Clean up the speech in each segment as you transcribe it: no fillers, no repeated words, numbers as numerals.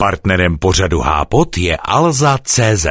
Partnerem pořadu Hápot je Alza.cz.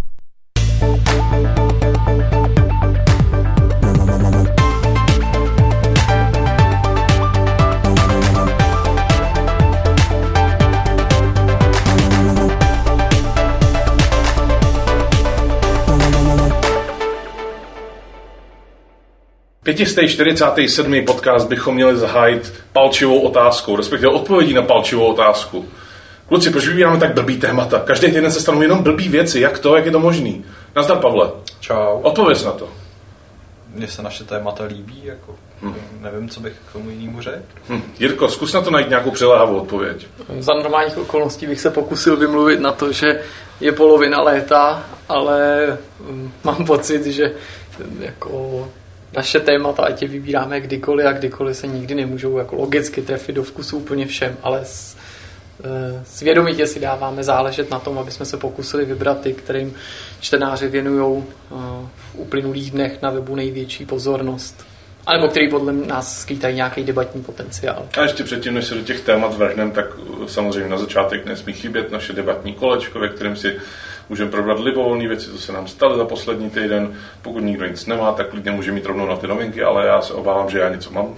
Pětistý 47. podcast bychom měli zahájit palčivou otázkou, respektive odpovědí na palčivou otázku. Kluci, proč vybíráme tak blbý témata? Každý týden se stanou jenom blbý věci. Jak je to možný? Nazdar, Pavle. Čau. Odpověz na to. Mně se naše témata líbí, nevím, co bych k tomu jinému řekl. Jirko, zkus na to najít nějakou přiléhavou odpověď. Za normálních okolností bych se pokusil vymluvit na to, že je polovina léta, ale mám pocit, že jako naše témata, ať je vybíráme kdykoliv a kdykoliv, se nikdy nemůžou jako logicky trefit do vkusu úplně všem, ale svědomitě si dáváme záležet na tom, aby jsme se pokusili vybrat ty, kterým čtenáři věnují v uplynulých dnech na webu největší pozornost. Anebo který podle nás skýtají nějaký debatní potenciál. A ještě předtím, než se do těch témat vrhneme, tak samozřejmě na začátek nesmí chybět naše debatní kolečko, ve kterém si můžeme probrat libovolné věci, co se nám staly za poslední týden. Pokud nikdo nic nemá, tak klidně může mít rovnou na ty novinky, ale já se obávám, že já něco mám.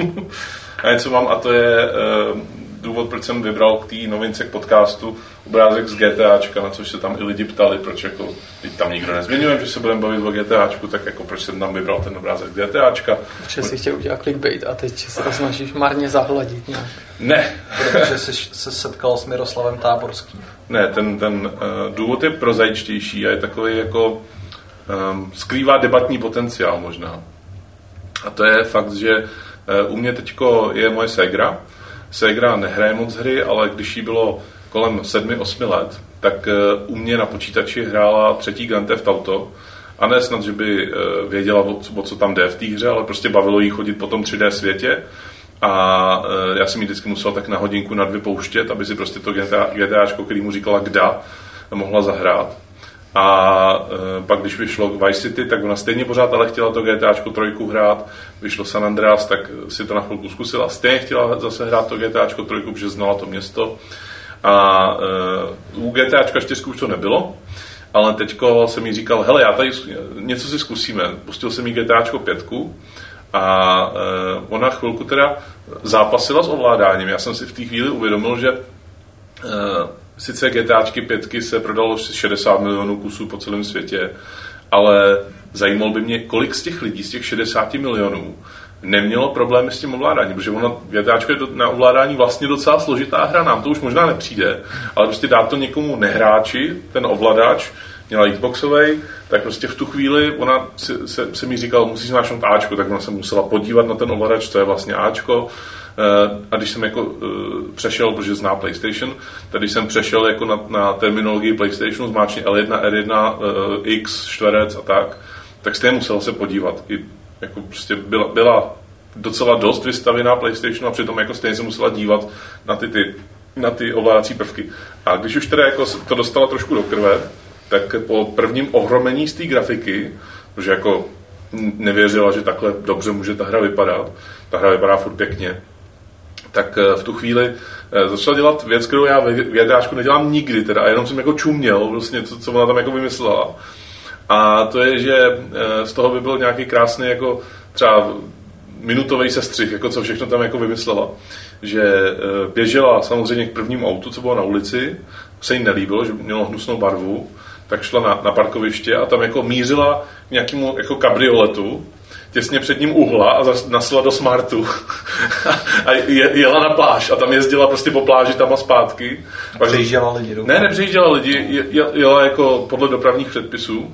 A to je důvod, proč jsem vybral k té novince k podcastu obrázek z GTAčka, na což se tam i lidi ptali, proč jako, teď tam nikdo nezmiňuje, že se budeme bavit o GTAčku, tak jako proč jsem tam vybral ten obrázek z GTAčka. Protože jsi chtěl udělat clickbait a teď se to snažíš marně zahladit nějak. Ne. Protože jsi se setkal s Miroslavem Táborským. Ne, ten důvod je prozajičtější a je takový jako skrývá debatní potenciál možná. A to je fakt, že u mě teďko je moje ségra. Ségra nehraje moc hry, ale když jí bylo kolem 7-8 let, tak u mě na počítači hrála 3. Grand Theft Auto. A ne snad, že by věděla, o co tam jde v té hře, ale prostě bavilo jí chodit po tom 3D světě. A já jsem jí vždycky musel tak na hodinku, na 2 pouštět, aby si prostě to GTAčko, který mu říkala Gda, mohla zahrát. A pak, když vyšlo Vice City, tak ona stejně pořád ale chtěla to GTAčko 3 hrát. Vyšlo San Andreas, tak si to na chvilku zkusila. Stejně chtěla zase hrát to GTAčko 3, protože znala to město. A u GTAčka 4 už to nebylo. Ale teďko jsem jí říkal, hele, já tady něco si zkusíme. Pustil jsem jí GTAčko 5 a ona chvilku teda zápasila s ovládáním. Já jsem si v té chvíli uvědomil, že sice GTAčky 5 se prodalo 60 milionů kusů po celém světě, ale zajímalo by mě, kolik z těch lidí, z těch 60 milionů, nemělo problémy s tím ovládáním, protože ona GTAčko je na ovládání vlastně docela složitá hra, nám to už možná nepřijde, ale prostě dát to někomu nehráči, ten ovladač, měla Xboxovej, tak prostě v tu chvíli ona se mi říkala, musíš zmáčknout Ačko, tak ona se musela podívat na ten ovladač, co je vlastně Ačko. A když jsem jako přešel, protože zná PlayStation, tak když jsem přešel jako na terminologii PlayStationu, zmáčkni L1, R1, X, čtverec a tak stejně musel se podívat. I jako prostě byla docela dost vystavěná PlayStationu a přitom jako stejně se musela dívat na ty ovládací prvky. A když už teda jako to dostala trošku do krve, tak po prvním ohromení z té grafiky, protože jako nevěřila, že takhle dobře může ta hra vypadat, ta hra vypadá furt pěkně, tak v tu chvíli začala dělat věc, kterou já v GTAčku nedělám nikdy teda, a jenom jsem jako čuměl vlastně, co ona tam jako vymyslela. A to je, že z toho by byl nějaký krásný jako třeba minutový sestřih, jako co všechno tam jako vymyslela. Že běžela samozřejmě k prvnímu autu, co bylo na ulici, se jí nelíbilo, že mělo hnusnou barvu, tak šla na parkoviště a tam jako mířila k nějakému jako kabrioletu, těsně před ním uhla a nasla do Smartu a jela na pláž a tam jezdila prostě po pláži tam a zpátky. A přejížděla lidi? Ne, nepřejížděla lidi, jela jako podle dopravních předpisů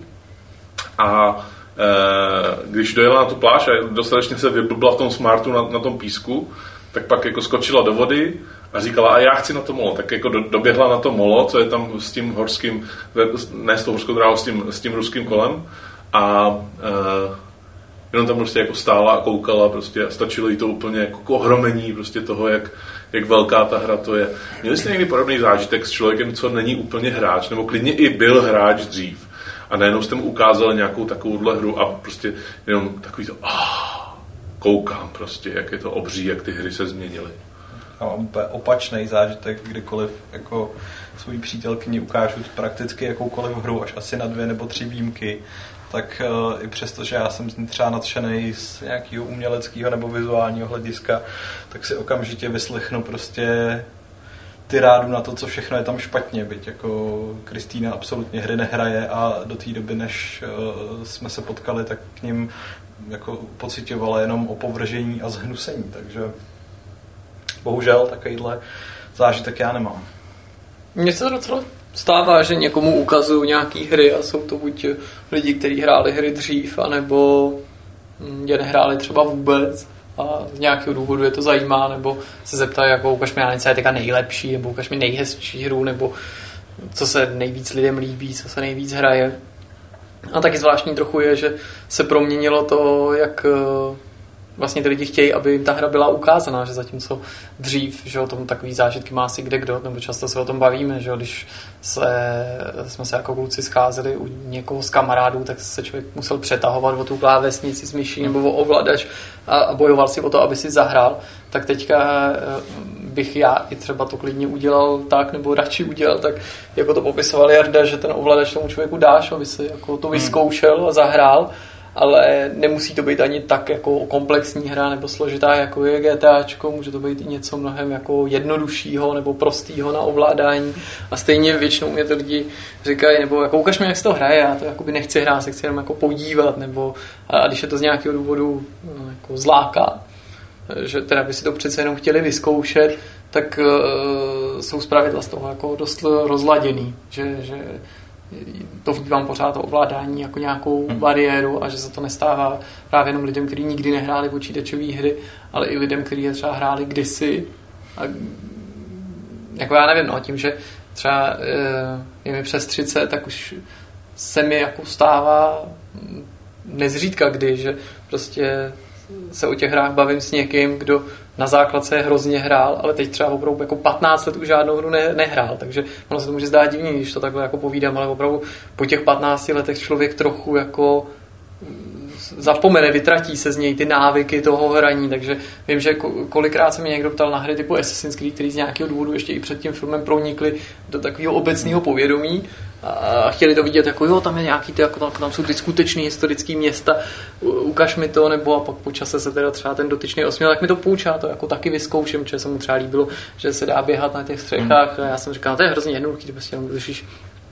a když dojela na tu pláž a dostatečně se vyblbla v tom Smartu na tom písku, tak pak jako skočila do vody a říkala, a já chci na to molo. Tak jako doběhla na to molo, co je tam s tím horským, ne s tou horskou dráhou, s tím ruským kolem a jenom tam prostě jako stála a koukala prostě a stačilo jí to úplně jako k ohromení prostě toho, jak velká ta hra to je. Měli jste někdy podobný zážitek s člověkem, co není úplně hráč, nebo klidně i byl hráč dřív a najednou jste mu ukázali nějakou takovouhle hru a prostě jenom takový to koukám prostě, jak je to obří, jak ty hry se změnily. mám úplně opačný zážitek, kdykoliv jako svojí přítelkyni ukážu prakticky jakoukoliv hru, až asi na 2 nebo 3 výjimky, tak i přesto, že já jsem z ní třeba nadšenej z nějakého uměleckého nebo vizuálního hlediska, tak si okamžitě vyslechnu prostě tyrádu na to, co všechno je tam špatně, byť jako Kristýna absolutně hry nehraje a do té doby, než jsme se potkali, tak k ním jako pocitovala jenom opovržení a zhnusení, takže bohužel takovýhle zážitek já nemám. Mně se docela stává, že někomu ukazuju nějaký hry a jsou to buď lidi, kteří hráli hry dřív, anebo je nehráli třeba vůbec a z nějakého důvodu je to zajímá, nebo se zeptají, jako ukaž mi něco je teďka nejlepší, nebo ukaž mi nejhezčí hru, nebo co se nejvíc lidem líbí, co se nejvíc hraje. A taky zvláštní trochu je, že se proměnilo to, jak vlastně ty lidi chtějí, aby jim ta hra byla ukázaná, že zatímco dřív, že o tom takový zážitky má asi kdekdo, nebo často se o tom bavíme, že když jsme se jako kluci scházeli u někoho z kamarádů, tak se člověk musel přetahovat o tu klávesnici s myší nebo o ovladač a bojoval si o to, aby si zahrál, tak teďka bych já i třeba to klidně udělal tak, nebo radši udělal tak, jako to popisoval Jarda, že ten ovladač tomu člověku dáš, aby si jako to vyzkoušel a zahrál, ale nemusí to být ani tak jako komplexní hra nebo složitá, jako je GTAčko, může to být i něco mnohem jako jednoduššího nebo prostýho na ovládání a stejně většinou mě ty lidi říkají, nebo jako ukaž mi, jak se to hraje, já to jakoby nechci hrát, se chci jenom jako podívat, nebo a když je to z nějakého důvodu jako zláká, že teda by si to přece jenom chtěli vyzkoušet, tak jsou zpravidla z toho jako dost rozladěný, že to vnímám pořád to ovládání jako nějakou bariéru a že se to nestává právě jenom lidem, kteří nikdy nehráli počítačové hry, ale i lidem, kteří je třeba hráli kdysi. A jako já nevím, no, tím, že třeba je mi přes 30, tak už se mi jako stává nezřídka kdy, že prostě se o těch hrách bavím s někým, kdo na základce hrozně hrál, ale teď třeba opravdu jako 15 let už žádnou hru nehrál, takže ono se to může zdát divný, když to takhle jako povídám, ale opravdu po těch 15 letech člověk trochu jako zapomene, vytratí se z něj ty návyky toho hraní, takže vím, že kolikrát se mě někdo ptal na hry typu Assassin's Creed, který z nějakého důvodu ještě i před tím filmem pronikly do takového obecného povědomí a chtěli to vidět, jako jo, tam je nějaký, jako tam jsou ty skutečné historické města, ukaž mi to, nebo a pak po čase se teda třeba ten dotyčný osměl, tak mi to půjč, já to jako taky vyzkouším, že se mu třeba líbilo, že se dá běhat na těch střechách a já jsem říkal, no, to je hrozně jednoduchý, ty prostě jenom držíš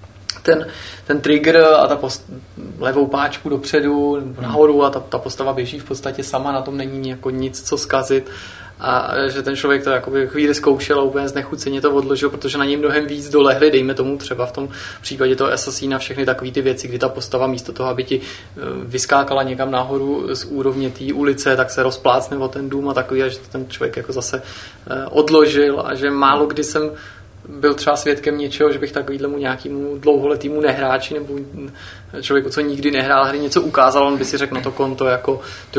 ten trigger a levou páčku dopředu nebo nahoru a ta postava běží v podstatě sama, na tom není jako nic, co zkazit a že ten člověk to jakoby chvíli zkoušel a úplně znechuceně to odložil, protože na něj mnohem víc dolehli, dejme tomu třeba v tom případě toho Assassina všechny takové ty věci, kdy ta postava místo toho, aby ti vyskákala někam nahoru z úrovně té ulice, tak se rozplácne o ten dům a takový, a že ten člověk jako zase odložil a že málo kdy jsem byl třeba svědkem něčeho, že bych takovýhlemu nějakému dlouholetýmu nehráči nebo člověku, co nikdy nehrál hry, něco ukázal, on by si řekl na to konto jako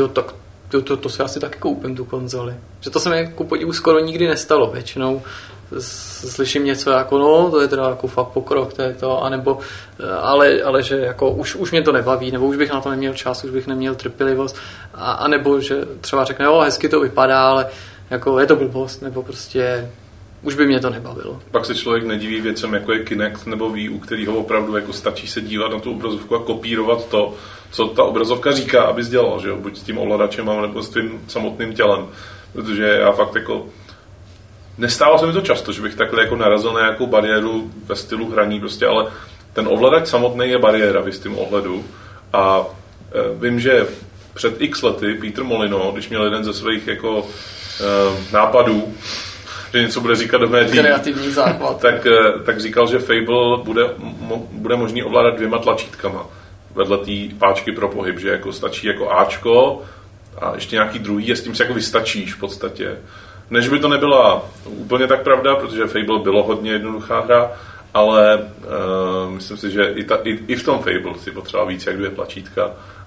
to si asi taky koupím tu konzoli. Že to se mi jako podivu skoro nikdy nestalo. Většinou slyším něco jako no, to je teda jako fakt pokrok, to je to, anebo, ale že jako už mě to nebaví, nebo už bych na to neměl čas, už bych neměl trpělivost, a nebo že třeba řekne, jo, hezky to vypadá, ale jako je to blbost, nebo prostě už by mě to nebavilo. Pak se člověk nediví věcem, jako je Kinect nebo Wii, u kterého opravdu jako stačí se dívat na tu obrazovku a kopírovat to, co ta obrazovka říká, aby dělal, že jo? Buď s tím ovladačem, nebo s tím samotným tělem. Protože já fakt jako nestávalo se mi to často, že bych takhle jako narazil na nějakou bariéru ve stylu hraní prostě, ale ten ovladač samotný je bariéra v jistým ohledu. A vím, že před x lety Peter Molyneux, když měl jeden ze svých jako nápadů, že něco bude říkat do médií, kreativní základ, tak říkal, že Fable bude možný ovládat 2 tlačítkama vedle té páčky pro pohyb, že jako stačí jako Ačko a ještě nějaký druhý a s tím se jako vystačíš v podstatě. Než by to nebyla úplně tak pravda, protože Fable bylo hodně jednoduchá hra, ale myslím si, že i v tom Fable si potřeba víc jak 2 tlačítka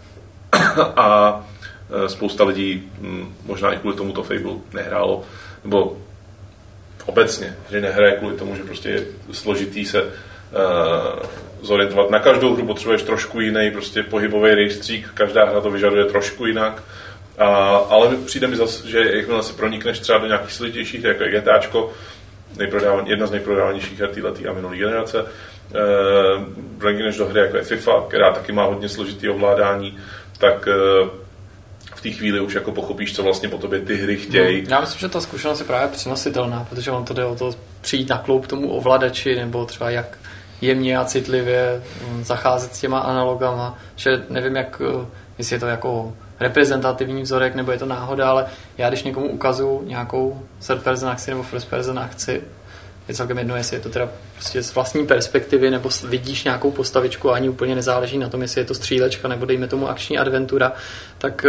a spousta lidí možná i kvůli tomuto Fable nehrálo, nebo obecně, že nehraje kvůli tomu, že prostě je složitý se zorientovat. Na každou hru potřebuješ trošku jiný prostě pohybový rejstřík, každá hra to vyžaduje trošku jinak Ale přijde mi zase, že jakmile se pronikneš třeba do nějakých složitějších, jako je GTAčko, jedna z nejprodávanějších her této a minulý generace, pronikneš do hry jako je FIFA, která taky má hodně složitý ovládání, tak v té chvíli už jako pochopíš, co vlastně po tobě ty hry chtějí. Já myslím, že ta zkušenost je právě přenositelná, protože on to jde o to přijít na kloub tomu ovladači, nebo třeba jak jemně a citlivě zacházet s těma analogama, že nevím, jestli je to jako reprezentativní vzorek, nebo je to náhoda, ale já když někomu ukazuju nějakou third person akci nebo first person akci, je celkem jedno, jestli je to teda prostě z vlastní perspektivy, nebo vidíš nějakou postavičku a ani úplně nezáleží na tom, jestli je to střílečka, nebo dejme tomu akční adventura, tak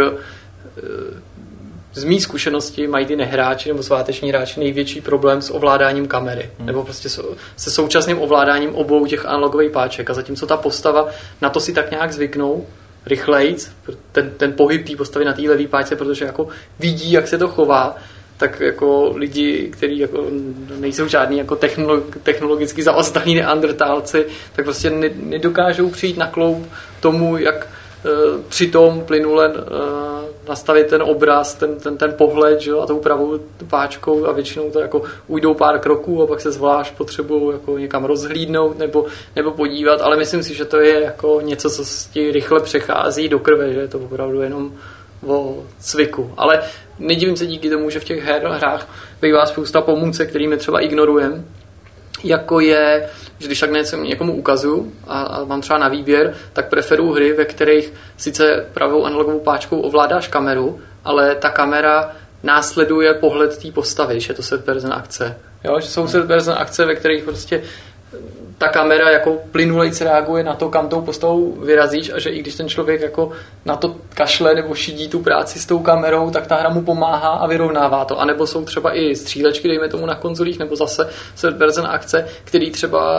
z mý zkušenosti mají ty nehráči nebo sváteční hráči největší problém s ovládáním kamery. Nebo prostě se současným ovládáním obou těch analogových páček. A zatímco ta postava, na to si tak nějak zvyknou, rychlejc, ten pohyb té postavy na té levý páčce, protože jako vidí, jak se to chová, tak jako lidi, kteří jako nejsou žádní jako technologicky zaostalí neandertálci, tak prostě nedokážou přijít na kloub tomu, jak přitom plynule nastavit ten obraz, ten pohled, že jo, a tou pravou páčkou a většinou to jako ujdou pár kroků a pak se zvlášť potřebují jako někam rozhlídnout nebo podívat, ale myslím si, že to je jako něco, co ti rychle přechází do krve, že je to opravdu jenom o cviku. Ale nedivím se díky tomu, že v těch hrách bývá spousta pomůcek, kterými třeba ignorujeme, jako je, že když tak něco někomu ukazuju a mám třeba na výběr, tak preferuji hry, ve kterých sice pravou analogovou páčkou ovládáš kameru, ale ta kamera následuje pohled té postavy, že je to third person akce. Jo, že jsou third person akce, ve kterých prostě ta kamera jako plynulejc reaguje na to, kam tou postavou vyrazíš a že i když ten člověk jako na to kašle nebo šidí tu práci s tou kamerou, tak ta hra mu pomáhá a vyrovnává to. A nebo jsou třeba i střílečky, dejme tomu na konzolích, nebo zase third person akce, který třeba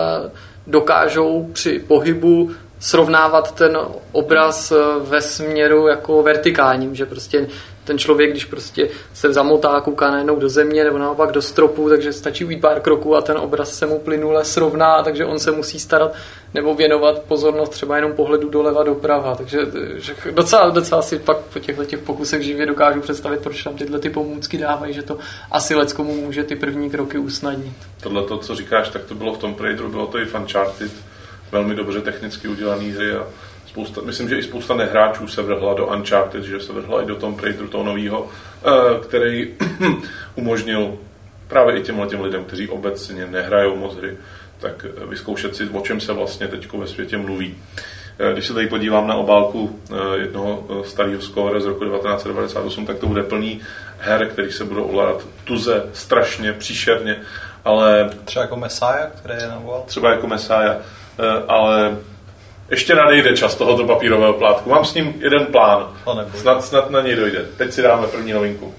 dokážou při pohybu srovnávat ten obraz ve směru jako vertikálním, že prostě ten člověk, když prostě se zamotá, kouká najednou do země nebo naopak do stropu, takže stačí ujít pár kroků a ten obraz se mu plynule srovná, takže on se musí starat nebo věnovat pozornost třeba jenom pohledu doleva doprava. Takže docela si pak po těchto pokusech živě dokážu představit, proč tam tyhle ty pomůcky dávají, že to asi leckomu může ty první kroky usnadnit. Tohle to, co říkáš, tak to bylo v Tomb Raideru, bylo to i v Uncharted, velmi dobře technicky udělaný hry a myslím, že i spousta nehráčů se vrhla do Uncharted, že se vrhla i do Tomb Raideru toho novýho, který umožnil právě i těm lidem, kteří obecně nehrajou moc hry, tak vyzkoušet si, o čem se vlastně teď ve světě mluví. Když se tady podívám na obálku jednoho starého skóre z roku 1998, tak to bude plný her, který se budou ovládat tuze, strašně, příšerně, ale... Třeba jako Messiah, který je navolal? Třeba jako Messiah, ale ještě nadejde čas tohoto papírového plátku. Mám s ním jeden plán. Snad na něj dojde. Teď si dáme první novinku.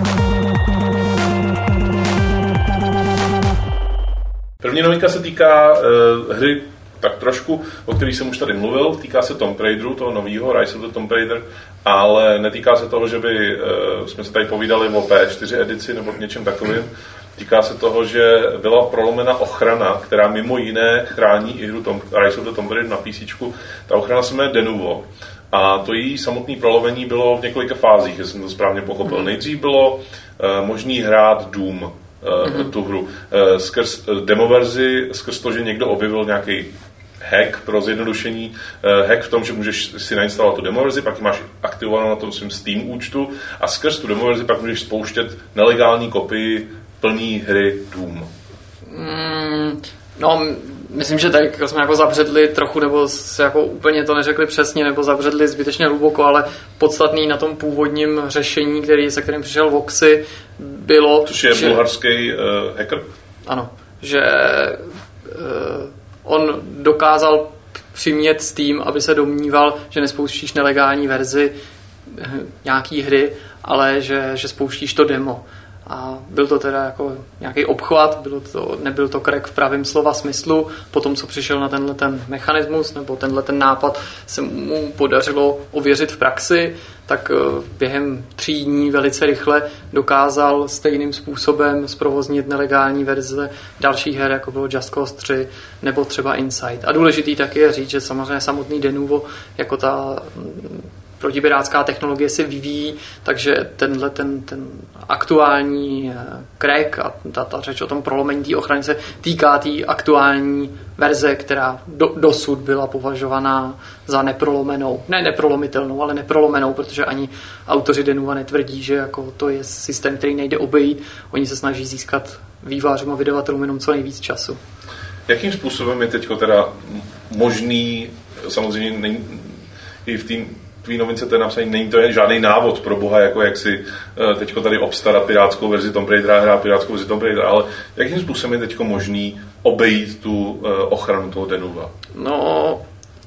První novinka se týká hry tak trošku, o který jsem už tady mluvil. Týká se Tomb Raideru, toho nového Rise of the Tomb Raider, ale netýká se toho, že by jsme se tady povídali o P4 edici nebo něčem takovým. Týká se toho, že byla prolomena ochrana, která mimo jiné chrání i hru Rise of the Tomb Raider na PC. Ta ochrana se jmenuje Denuvo. A to její samotné prolomení bylo v několika fázích, jestli jsem to správně pochopil. Nejdřív bylo možný hrát Doom, tu hru, skrz demoverzi, skrz to, že někdo objevil nějaký hack pro zjednodušení. Hack v tom, že můžeš si nainstalovat tu demoverzi, pak ji máš aktivovanou na tom svým Steam účtu a skrz tu demoverzi pak můžeš spouštět nelegální kopii plný hry Doom. No, myslím, že tady jsme jako zabředli trochu, nebo se jako úplně to neřekli přesně, nebo zabředli zbytečně hluboko, ale podstatný na tom původním řešení, se kterým přišel Voxy, bylo... Což je bulharský hacker? Ano, že on dokázal přimět Steam, aby se domníval, že nespouštíš nelegální verzi nějaký hry, ale že spouštíš to demo. A byl to teda jako nějaký obchvat, nebyl to crack v pravém slova smyslu. Potom, co přišel na tenhle ten mechanismus nebo tenhle ten nápad, se mu podařilo ověřit v praxi, tak během 3 dní velice rychle dokázal stejným způsobem zprovoznit nelegální verze dalších her, jako bylo Just Cause 3 nebo třeba Inside. A důležitý taky je říct, že samozřejmě samotný Denuvo jako protipirátská technologie se vyvíjí, takže tenhle ten aktuální crack a ta řeč o tom prolomení té ochrany se týká té aktuální verze, která dosud byla považovaná za neprolomenou. Ne neprolomitelnou, ale neprolomenou, protože ani autoři Denuva netvrdí, že jako to je systém, který nejde obejít. Oni se snaží získat vývojářům a vydavatelům jenom co nejvíc času. Jakým způsobem je teď teda možný, samozřejmě i v té tvý novince to je napsané, není to žádný návod pro boha, jako jak si teďko tady obstarat pirátskou verzi Tomb Raidera, hrát pirátskou verzi Tomb Raidera, ale jakým způsobem je teďko možný obejít tu ochranu toho Denuva? No,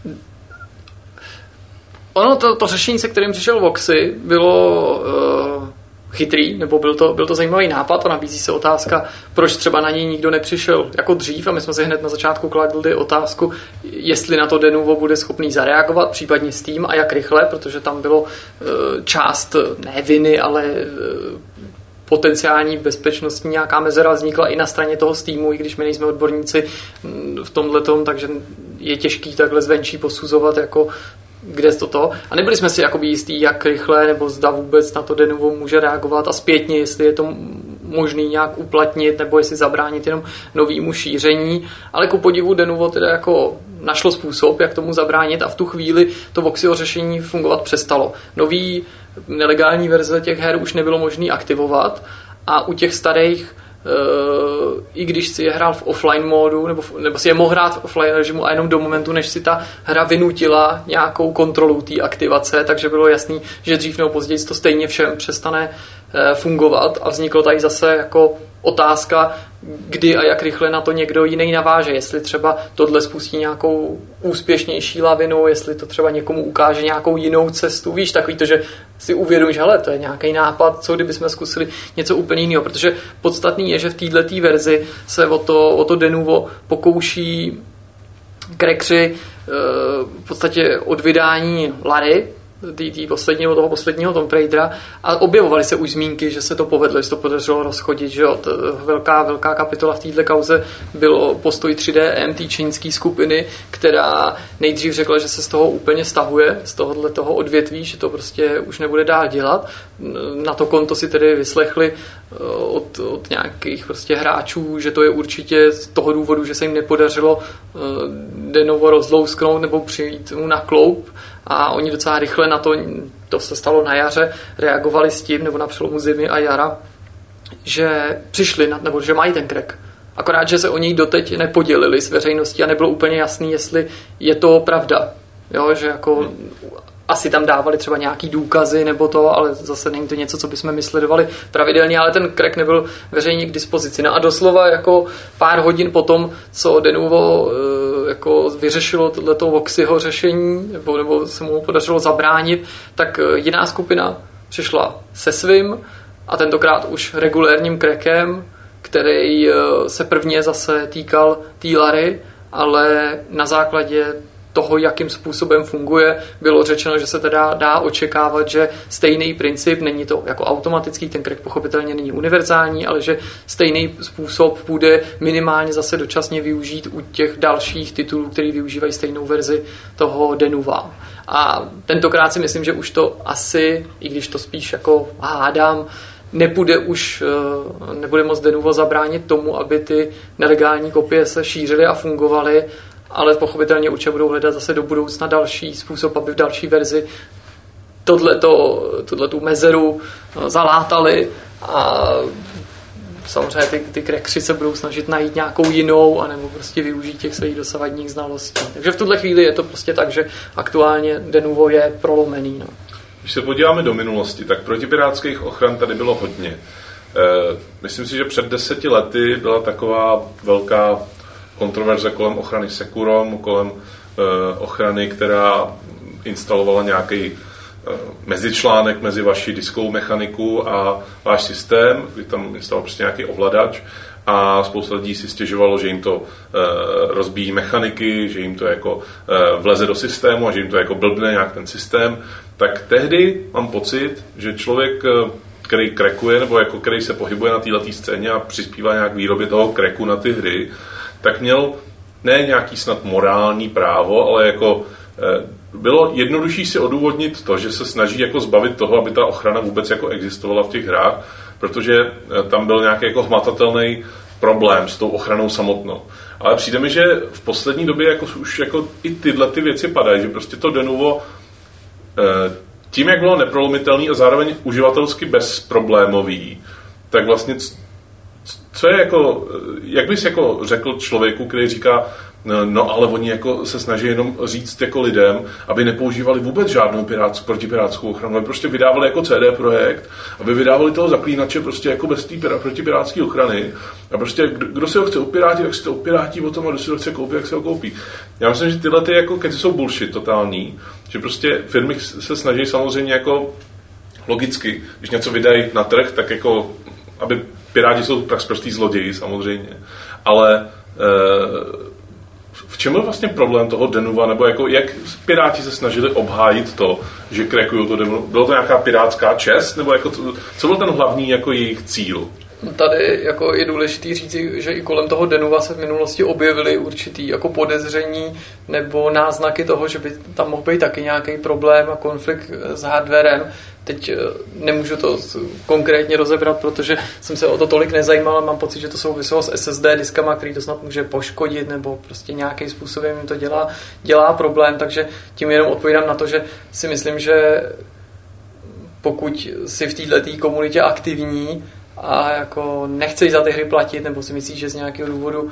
ono to řešení, se kterým přišel Voxy, bylo chytrý, nebo byl to zajímavý nápad a nabízí se otázka, proč třeba na něj nikdo nepřišel jako dřív, a my jsme si hned na začátku kladli otázku, jestli na to Denuvo bude schopný zareagovat, případně Steam a jak rychle, protože tam bylo část ne viny, ale potenciální bezpečnostní nějaká mezera vznikla i na straně toho Steamu, i když my nejsme odborníci v tomhletom, takže je těžký takhle zvenčí posuzovat jako kde to. A nebyli jsme si jakoby jistí, jak rychle nebo zda vůbec na to Denuvo může reagovat a zpětně, jestli je to možný nějak uplatnit nebo jestli zabránit jenom novýmu šíření. Ale ku podivu Denuvo teda jako našlo způsob, jak tomu zabránit, a v tu chvíli to Voxyho řešení fungovat přestalo. Nový nelegální verze těch her už nebylo možné aktivovat a u těch starých i když si je hrál v offline módu, nebo si je mohl hrát v offline režimu a jenom do momentu, než si ta hra vynutila nějakou kontrolu té aktivace, takže bylo jasný, že dřív nebo později to stejně všem přestane fungovat a vzniklo tady zase jako otázka, kdy a jak rychle na to někdo jiný naváže, jestli třeba tohle spustí nějakou úspěšnější lavinu, jestli to třeba někomu ukáže nějakou jinou cestu, víš, takový to, že si uvědomíš, hele, to je nějaký nápad, co kdybychom zkusili něco úplně jiného, protože podstatný je, že v této verzi se o to Denuvo pokouší crackři v podstatě od vydání Larry, toho posledního Tomb Raidera, a objevovaly se už zmínky, že se to povedlo, že se to podařilo rozchodit, že jo, velká kapitola v této kauze bylo postoj 3DM té čínské skupiny, která nejdřív řekla, že se z toho úplně stahuje, z toho odvětví, že to prostě už nebude dál dělat. Na to konto si tedy vyslechli od nějakých prostě hráčů, že to je určitě z toho důvodu, že se jim nepodařilo Denuvo rozlousknout nebo přijít mu na kloup, a oni docela rychle na to se stalo na jaře, reagovali s tím, nebo na přelomu zimy a jara, že přišli, nebo že mají ten crack. Akorát, že se o něj doteď nepodělili s veřejností a nebylo úplně jasný, jestli je to pravda. Jo, že jako asi tam dávali třeba nějaký důkazy nebo to, ale zase není to něco, co bychom my sledovali pravidelně, ale ten crack nebyl veřejně k dispozici. No a doslova jako pár hodin potom, co Denuvo jako vyřešilo tohleto Voxyho řešení, nebo se mu podařilo zabránit, tak jiná skupina přišla se svým a tentokrát už regulérním crackem, který se prvně zase týkal té Larry, ale na základě toho, jakým způsobem funguje, bylo řečeno, že se teda dá očekávat, že stejný princip, není to jako automatický, ten crack pochopitelně není univerzální, ale že stejný způsob bude minimálně zase dočasně využít u těch dalších titulů, který využívají stejnou verzi toho Denuva. A tentokrát si myslím, že už to asi, i když to spíš jako hádám, nebude moc Denuvo zabránit tomu, aby ty nelegální kopie se šířily a fungovaly, ale pochopitelně určitě budou hledat zase do budoucna další způsob, aby v další verzi tu mezeru zalátali, a samozřejmě ty crackři se budou snažit najít nějakou jinou anebo prostě využít těch svých dosavadních znalostí. Takže v tuhle chvíli je to prostě tak, že aktuálně Denuvo je prolomený. No. Když se podíváme do minulosti, tak protipirátských ochran tady bylo hodně. Myslím si, že před 10 lety byla taková velká kontroverze kolem ochrany Securom, kolem ochrany, která instalovala nějaký mezičlánek mezi vaší diskovou mechaniku a váš systém, kdy tam instaloval prostě nějaký ovladač, a spousta lidí si stěžovalo, že jim to rozbíjí mechaniky, že jim to jako vleze do systému a že jim to jako blbne nějak ten systém. Tak tehdy mám pocit, že člověk, který crackuje, nebo jako který se pohybuje na této scéně a přispívá nějak výrobě toho cracku na ty hry, tak měl ne nějaký snad morální právo, ale jako bylo jednodušší si odůvodnit to, že se snaží jako zbavit toho, aby ta ochrana vůbec jako existovala v těch hrách, protože tam byl nějaký jako hmatatelný problém s tou ochranou samotnou. Ale přijde mi, že v poslední době jako už jako i tyhle ty věci padají, že prostě to de novo tím, jak bylo neprolomitelný a zároveň uživatelsky bezproblémový, tak vlastně co je jako, jak bys jako řekl člověku, který říká, no ale oni jako se snaží jenom říct jako lidem, aby nepoužívali vůbec žádnou protipirátskou ochranu, aby prostě vydávali jako CD Projekt, aby vydávali toho zaklínače prostě jako bez té protipirátské ochrany a prostě kdo si ho chce upirátit, tak si to upirátí o tom a kdo si ho chce koupit, jak se ho koupí. Já myslím, že tyhle ty jako keci jsou bullshit totální, že prostě firmy se snaží samozřejmě jako logicky, když něco vydají na trh, tak jako, aby piráti jsou tak prostý zloději samozřejmě, ale v čem byl vlastně problém toho Denuva, nebo jako jak piráti se snažili obhájit to, že crackují to Denuva? Bylo to nějaká pirátská čest, nebo jako co byl ten hlavní jako jejich cíl? Tady jako je důležitý říci, že i kolem toho Denuva se v minulosti objevily určitý jako podezření nebo náznaky toho, že by tam mohl být taky nějaký problém a konflikt s hardwarem. Teď nemůžu to konkrétně rozebrat, protože jsem se o to tolik nezajímal a mám pocit, že to souviselo s SSD diskama, který to snad může poškodit nebo prostě nějakým způsobem jim to dělá problém, takže tím jenom odpovídám na to, že si myslím, že pokud si v této komunitě aktivní a jako nechceš za ty hry platit, nebo si myslíš, že z nějakého důvodu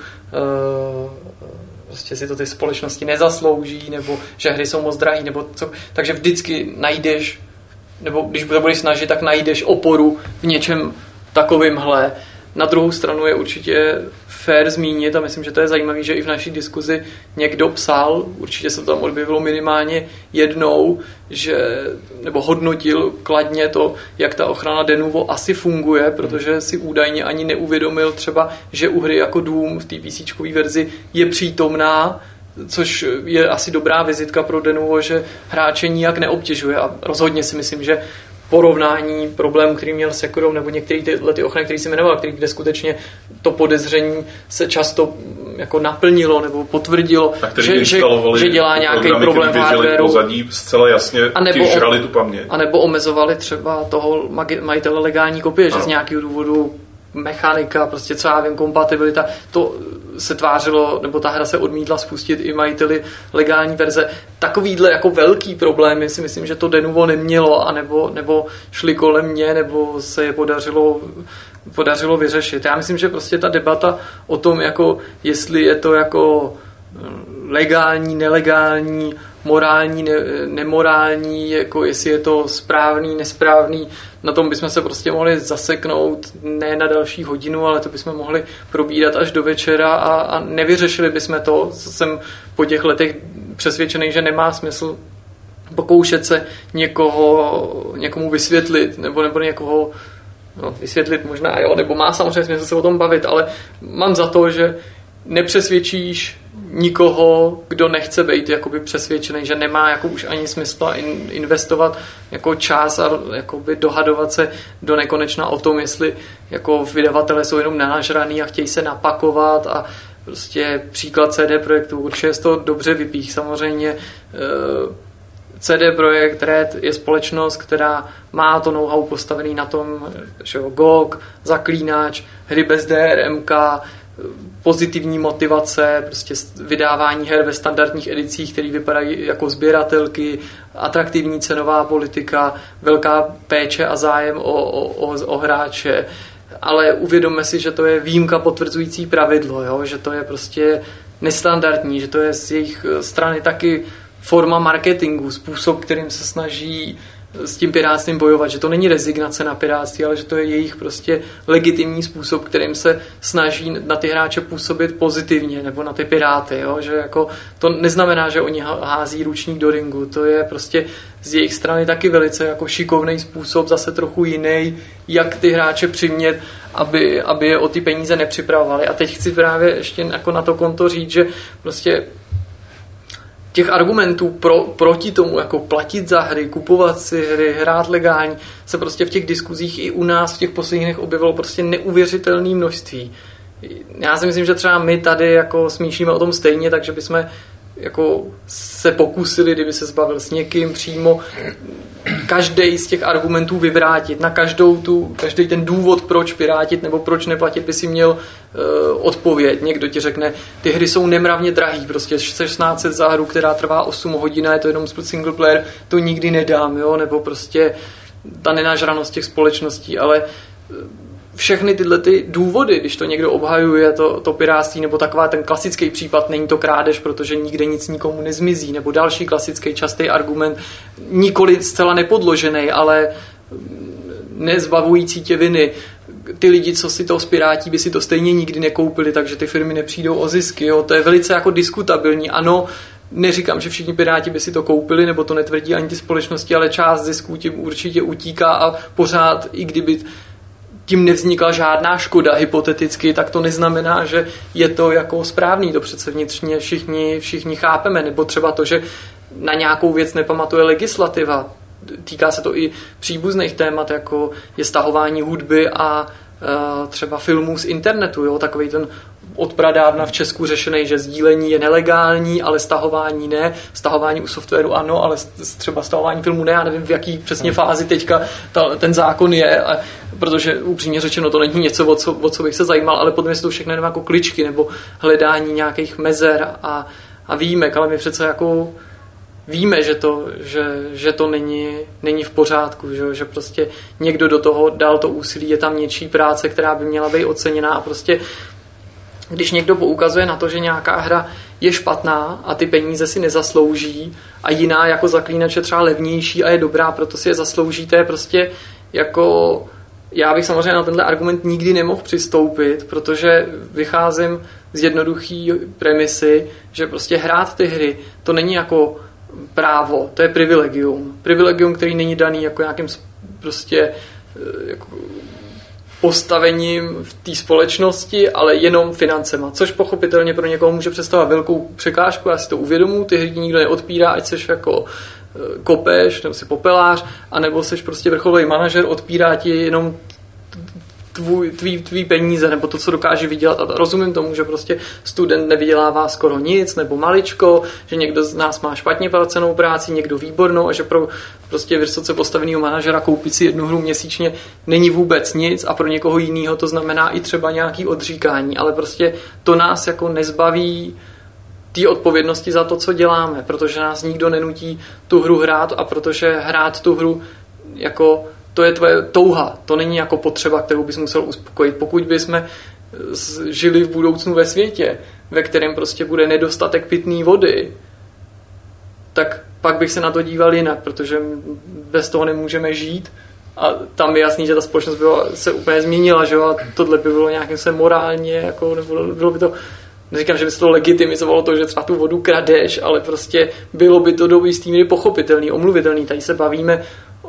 prostě si to ty společnosti nezaslouží, nebo že hry jsou moc drahý, nebo co, takže vždycky najdeš, nebo když to budeš snažit, tak najdeš oporu v něčem takovýmhle. Na druhou stranu je určitě fér zmínit, a myslím, že to je zajímavé, že i v naší diskuzi někdo psal, určitě se to tam objevilo minimálně jednou, že, nebo hodnotil kladně to, jak ta ochrana Denuvo asi funguje, protože si údajně ani neuvědomil třeba, že u hry jako Doom v té PCčkové verzi je přítomná, což je asi dobrá vizitka pro Denuvo, že hráče nijak neobtěžuje a rozhodně si myslím, že porovnání problémů, který měl Sekiro nebo některé ty ochrany, které jsem jmenoval, kde skutečně to podezření se často jako naplnilo nebo potvrdilo, že dělá nějaký problém v hardwareu. Pozadí zcela jasně žrali tu paměť. A nebo omezovali třeba toho majitele legální kopie, že z nějakého důvodu mechanika, prostě co já vím, kompatibilita, to se tvářilo, nebo ta hra se odmítla spustit i majiteli legální verze. Takovýhle jako velký problémy si myslím, že to Denuvo nemělo, nebo šli kolem mě, nebo se je podařilo vyřešit. Já myslím, že prostě ta debata o tom, jako jestli je to jako legální, nelegální, morální, nemorální, jako jestli je to správný, nesprávný, na tom bychom se prostě mohli zaseknout ne na další hodinu, ale to bychom mohli probírat až do večera a nevyřešili bychom to. Jsem po těch letech přesvědčený, že nemá smysl pokoušet se někomu vysvětlit, nebo někoho vysvětlit možná, jo, nebo má samozřejmě smysl se o tom bavit, ale mám za to, že nepřesvědčíš nikoho, kdo nechce být jakoby přesvědčený, že nemá jako už ani smysl investovat jako čas a jakoby dohadovat se do nekonečna o tom, jestli jako vydavatelé jsou jenom nažraný a chtějí se napakovat a prostě příklad CD Projektu určitě to dobře vypích. Samozřejmě CD Projekt Red je společnost, která má to know-how postavený na tom, že GOG, Zaklínač, hry bez DRMK, pozitivní motivace, prostě vydávání her ve standardních edicích, které vypadají jako sběratelky, atraktivní cenová politika, velká péče a zájem o hráče, ale uvědomme si, že to je výjimka potvrzující pravidlo, jo? Že to je prostě nestandardní, že to je z jejich strany taky forma marketingu, způsob, kterým se snaží s tím pirátstvím bojovat, že to není rezignace na pirátství, ale že to je jejich prostě legitimní způsob, kterým se snaží na ty hráče působit pozitivně, nebo na ty piráty, jo? Že jako to neznamená, že oni hází ručník do ringu, to je prostě z jejich strany taky velice jako šikovný způsob, zase trochu jiný, jak ty hráče přimět, aby je o ty peníze nepřipravovali. A teď chci právě ještě jako na to konto říct, že prostě těch argumentů proti tomu, jako platit za hry, kupovat si hry, hrát legální, se prostě v těch diskuzích i u nás v těch posledních dnech objevilo prostě neuvěřitelné množství. Já si myslím, že třeba my tady jako smýšlíme o tom stejně, takže bychom jako se pokusili, kdyby se zbavil s někým přímo, každý z těch argumentů vyvrátit, na každý ten důvod, proč pirátit nebo proč neplatit, by si měl odpověď. Někdo ti řekne, ty hry jsou nemravně drahý, prostě 1600 za hru, která trvá 8 hodin, je to jenom single player, to nikdy nedám, jo? Nebo prostě ta nenažranost těch společností, ale všechny tyhle ty důvody, když to někdo obhajuje, to pirátství, nebo taková ten klasický případ, není to krádež, protože nikde nic nikomu nezmizí, nebo další klasický častý argument, nikoli zcela nepodložený, ale nezbavující tě viny. Ty lidi, co si to spirátí, by si to stejně nikdy nekoupili, takže ty firmy nepřijdou o zisky. Jo? To je velice jako diskutabilní. Ano, neříkám, že všichni piráti by si to koupili, nebo to netvrdí ani ty společnosti, ale část zisků tím určitě utíká a pořád, i kdyby tím nevznikla žádná škoda hypoteticky, tak to neznamená, že je to jako správný. To přece vnitřně všichni chápeme. Nebo třeba to, že na nějakou věc nepamatuje legislativa. Týká se to i příbuzných témat, jako je stahování hudby a třeba filmů z internetu. Jo? Takový ten od pradávna v Česku řešený, že sdílení je nelegální, ale stahování ne. Stahování u softwaru ano, ale třeba stahování filmu ne. Já nevím, v jaký přesně fázi teďka ten zákon je, protože upřímně řečeno to není něco, o co bych se zajímal, ale podle mě jsou to všechno jenom jako kličky nebo hledání nějakých mezer a výjimek, ale my přece jako víme, že to není v pořádku, že prostě někdo do toho dal to úsilí, je tam něčí práce, která by měla být oceněná a prostě když někdo poukazuje na to, že nějaká hra je špatná a ty peníze si nezaslouží a jiná jako Zaklínač je třeba levnější a je dobrá, proto si je zaslouží, to je prostě jako... Já bych samozřejmě na tenhle argument nikdy nemohl přistoupit, protože vycházím z jednoduchý premisy, že prostě hrát ty hry, to není jako právo, to je privilegium. Privilegium, který není daný jako nějakým prostě jako postavením v té společnosti, ale jenom financema, což pochopitelně pro někoho může představovat velkou překážku, já si to uvědomuji, ty hry nikdo neodpírá, ať seš jako kopeš, nebo si popelář, anebo seš prostě vrcholový manažer, odpírá ti jenom tvý peníze, nebo to, co dokáže vydělat. A rozumím tomu, že prostě student nevydělává skoro nic, nebo maličko, že někdo z nás má špatně placenou práci, někdo výbornou a že pro prostě vysoce postaveného manažera koupit si 1 hru měsíčně není vůbec nic a pro někoho jiného to znamená i třeba nějaký odříkání, ale prostě to nás jako nezbaví té odpovědnosti za to, co děláme, protože nás nikdo nenutí tu hru hrát a protože hrát tu hru jako to je tvoje touha, to není jako potřeba, kterou bys musel uspokojit. Pokud bychom žili v budoucnu ve světě, ve kterém prostě bude nedostatek pitné vody, tak pak bych se na to díval jinak, protože bez toho nemůžeme žít a tam je jasný, že ta společnost se úplně změnila, že jo, a tohle by bylo nějakým se morálně, jako, nebo bylo by to, neříkám, že by se to legitimizovalo to, že třeba tu vodu kradeš, ale prostě bylo by to do jistý míry pochopitelný, omluvitelný. Tady se bavíme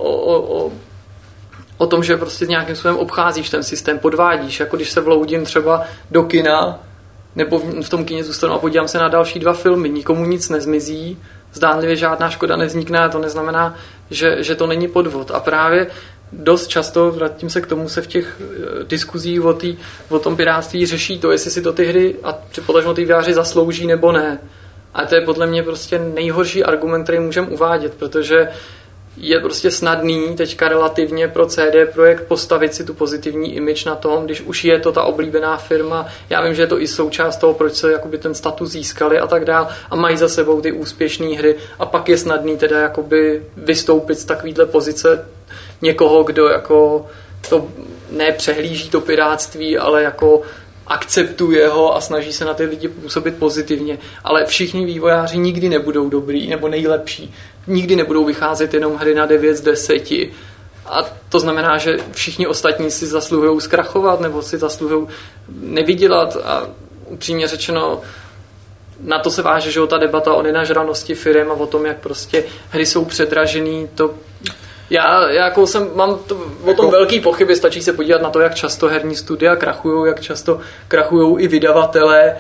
o tom, že prostě nějakým způsobem obcházíš ten systém, podvádíš, jako když se vloudím třeba do kina, nebo v tom kině zůstanu a podívám se na další 2 filmy, nikomu nic nezmizí, zdánlivě žádná škoda nevznikne, to neznamená, že to není podvod. A právě dost často, vrátím se k tomu, se v těch diskuzích o tom pirátství řeší to, jestli si to ty hry a potažmo ty vývojáři zaslouží nebo ne. A to je podle mě prostě nejhorší argument, který můžeme uvádět, protože je prostě snadný teďka relativně pro CD Projekt postavit si tu pozitivní image na tom, když už je to ta oblíbená firma. Já vím, že je to i součást toho, proč se jakoby ten status získali a tak dál a mají za sebou ty úspěšné hry a pak je snadný teda jakoby vystoupit z takovýhle pozice někoho, kdo jako to nepřehlíží to pirátství, ale jako akceptuje ho a snaží se na ty lidi působit pozitivně. Ale všichni vývojáři nikdy nebudou dobrý nebo nejlepší. Nikdy nebudou vycházet jenom hry na 9 z 10. A to znamená, že všichni ostatní si zasluhují zkrachovat nebo si zasluhují nevydělat a upřímně řečeno na to se váže, že ta debata o nenažranosti firem a o tom, jak prostě hry jsou předražený, to já jako mám o tom velký pochyby, stačí se podívat na to, jak často herní studia krachujou, jak často krachujou i vydavatelé.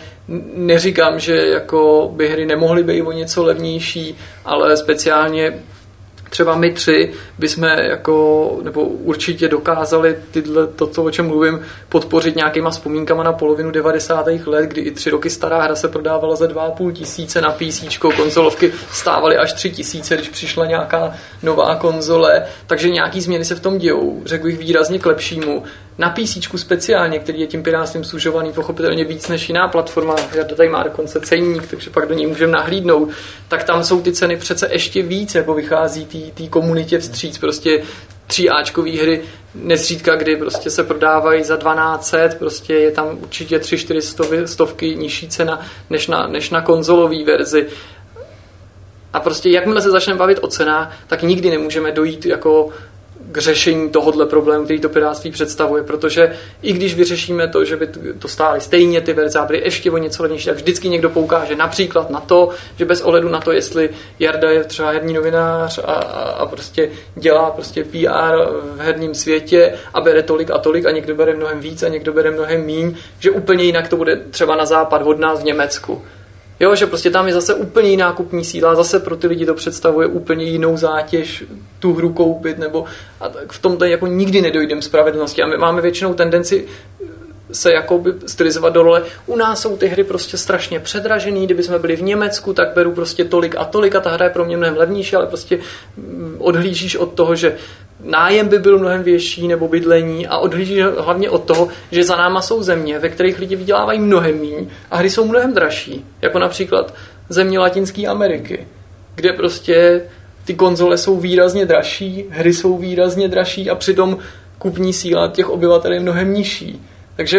Neříkám, že jako by hry nemohly být o něco levnější, ale speciálně třeba my tři bychom jako, nebo určitě dokázali to, o čem mluvím, podpořit nějakýma vzpomínkama na polovinu 90. let, kdy i 3 roky stará hra se prodávala za 2,5 tisíce na PC, konzolovky stávaly až 3 tisíce, když přišla nějaká nová konzole, takže nějaký změny se v tom dějou, řekl bych výrazně k lepšímu. Na PC speciálně, který je tím pirátstvím sužovaný pochopitelně víc než jiná platforma, která tady má dokonce ceník, takže pak do něj můžeme nahlídnout, tak tam jsou ty ceny přece ještě víc, jako vychází té komunitě vstříc, prostě 3áčkový hry nezřídka, kdy prostě se prodávají za 1200, prostě je tam určitě 300-400 stovky nižší cena než na konzolový verzi. A prostě jakmile se začneme bavit o cenách, tak nikdy nemůžeme dojít jako k řešení tohohle problému, který to pirátství představuje, protože i když vyřešíme to, že by to stály stejně ty verze a byly ještě o něco levnější, tak vždycky někdo poukáže například na to, že bez ohledu na to, jestli Jarda je třeba herní novinář a prostě dělá prostě PR v herním světě a bere tolik a tolik a někdo bere mnohem víc a někdo bere mnohem míň, že úplně jinak to bude třeba na západ od nás v Německu. Jo, že prostě tam je zase úplně jiná kupní síla, zase pro ty lidi to představuje úplně jinou zátěž tu hru koupit, nebo a tak v tomto jako nikdy nedojdeme spravedlnosti a my máme většinou tendenci se jakoby stylizovat do role. U nás jsou ty hry prostě strašně předražený, kdyby jsme byli v Německu, tak beru prostě tolik a ta hra je pro mě mnohem levnější, ale prostě odhlížíš od toho, že nájem by byl mnohem větší nebo bydlení a odhlížíš hlavně od toho, že za náma jsou země, ve kterých lidi vydělávají mnohem míň a hry jsou mnohem dražší, jako například země Latinské Ameriky, kde prostě ty konzole jsou výrazně dražší, hry jsou výrazně dražší a přitom kupní síla těch obyvatel je mnohem nižší. Takže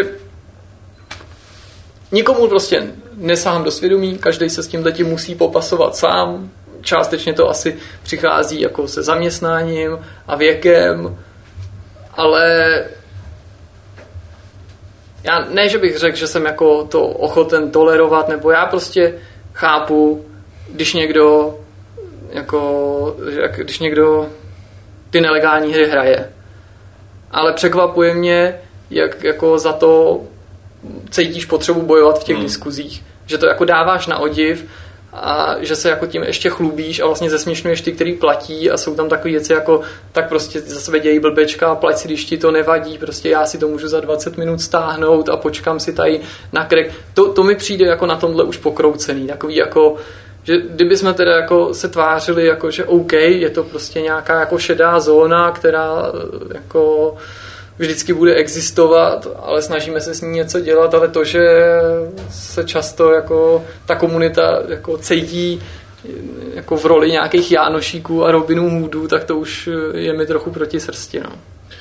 nikomu prostě nesahám do svědomí, každý se s tímhletím musí popasovat sám. Částečně to asi přichází jako se zaměstnáním a věkem, ale já ne, že bych řekl, že jsem jako to ochoten tolerovat, nebo já prostě chápu, když někdo ty nelegální hry hraje. Ale překvapuje mě, jak jako za to cítíš potřebu bojovat v těch diskuzích. Že to jako dáváš na odiv a že se jako tím ještě chlubíš a vlastně zesměšňuješ ty, který platí a jsou tam takové věci jako tak prostě za sebe dějí blbečka a plať si, když ti to nevadí, prostě já si to můžu za 20 minut stáhnout a počkám si tady na krek. To mi přijde jako na tomhle už pokroucený, takový jako že kdyby jsme teda jako se tvářili jako, že OK, je to prostě nějaká jako šedá zóna, která jako vždycky bude existovat, ale snažíme se s ní něco dělat, ale to, že se často jako ta komunita jako cítí jako v roli nějakých Jánošíků a Robinů Hoodů, tak to už je mi trochu proti srsti. No.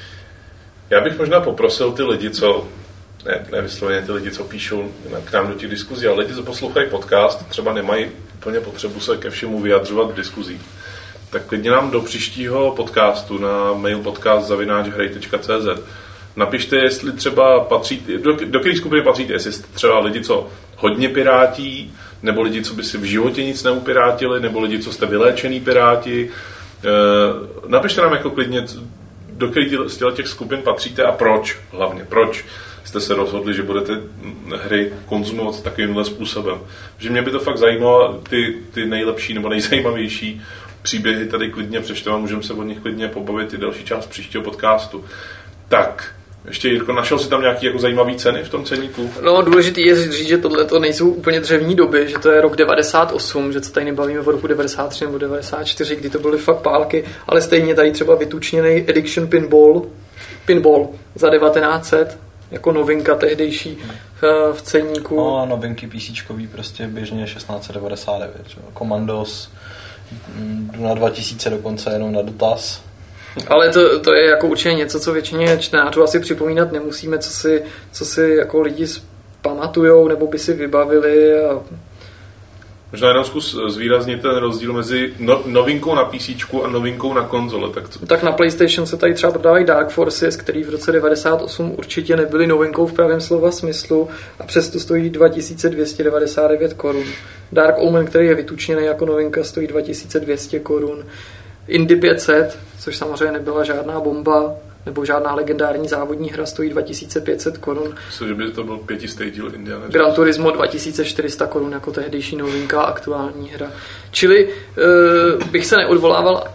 Já bych možná poprosil ty lidi, co nevysloveně ty lidi, co píšou k nám do těch diskuzí, ale lidi, co poslouchají podcast, třeba nemají úplně potřebu se ke všemu vyjadřovat v diskuzích. Tak klidně nám do příštího podcastu na mail podcast@hrej.cz napište, jestli třeba patříte, do které skupiny patříte, jestli jste třeba lidi, co hodně pirátí, nebo lidi, co by si v životě nic neupirátili, nebo lidi, co jste vyléčený piráti. Napište nám jako klidně, do kterých z těch skupin patříte a proč hlavně, proč jste se rozhodli, že budete hry konzumovat takovýmhle způsobem. Že mě by to fakt zajímalo, ty nejlepší nebo nejzajímavější příběhy tady klidně přečteme a můžeme se od nich klidně pobavit i další část příštího podcastu. Tak, ještě Jirko, našel jsi tam nějaký jako zajímavý ceny v tom ceníku? No, důležitý je říct, že tohle to nejsou úplně dřevní doby, že to je rok 98, že se tady nebavíme o roku 93 nebo 94, kdy to byly fakt pálky, ale stejně tady třeba vytučněný Addiction Pinball za 1900, jako novinka tehdejší v ceníku. No, novinky PCčkový prostě běžně 1699, Commandos na 2000 dokonce jenom na dotaz. Ale to je jako určitě něco, co většině čtenářů asi připomínat nemusíme, co si jako lidi pamatujou nebo by si vybavili. Možná jenom zkus zvýraznit ten rozdíl mezi novinkou na PC a novinkou na konzole. Tak na PlayStation se tady třeba prodávají Dark Forces, který v roce 98 určitě nebyly novinkou v pravém slova smyslu a přesto stojí 2299 korun. Dark Omen, který je vytučněný jako novinka, stojí 2200 korun. Indy 500, což samozřejmě nebyla žádná bomba, nebo žádná legendární závodní hra, stojí 2500 korun. Myslím, že by to byl 500. díl Indiana Jones. Gran Turismo 2400 korun jako tehdejší novinka, aktuální hra. Čili bych se neodvolával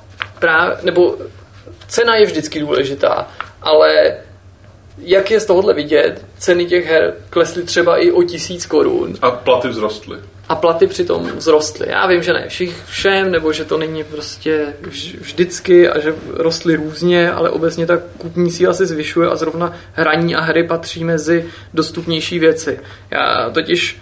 nebo cena je vždycky důležitá, ale jak je z tohohle vidět, ceny těch her klesly třeba i o 1000 korun. A platy vzrostly. A platy přitom vzrostly. Já vím, že ne všem, nebo že to není prostě vždycky a že rostly různě, ale obecně ta kupní síla se zvyšuje a zrovna hraní a hry patří mezi dostupnější věci. Já totiž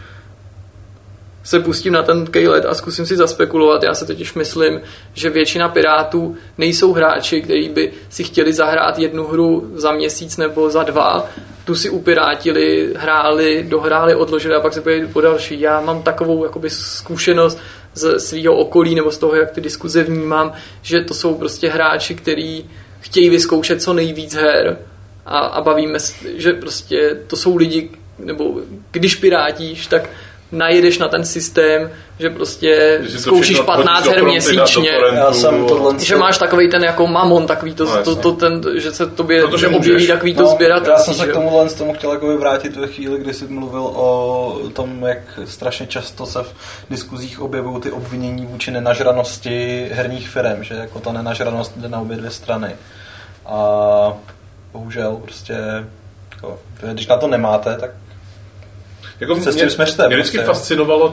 se pustím na ten let a zkusím si zaspekulovat. Já se totiž myslím, že většina pirátů nejsou hráči, kteří by si chtěli zahrát jednu hru za měsíc nebo za 2, tu si upirátili, dohráli, odložili a pak se pojeli po další. Já mám takovou jakoby zkušenost ze svého okolí nebo z toho, jak ty diskuze vnímám, že to jsou prostě hráči, kteří chtějí vyzkoušet co nejvíc her a bavíme, že prostě to jsou lidi, nebo když pirátíš, tak najedeš na ten systém, že prostě zkoušíš 15 her měsíčně. Že máš takovej ten jako mamon, takový že se tobě objeví takový to sběratelství. Já jsem se k tomu chtěl jako vrátit ve chvíli, kdy jsi mluvil o tom, jak strašně často se v diskuzích objevují ty obvinění vůči nenažranosti herních firem, že jako ta nenažranost jde na obě dvě strany. A bohužel prostě, jako, když na to nemáte, tak jako mě vždycky fascinovalo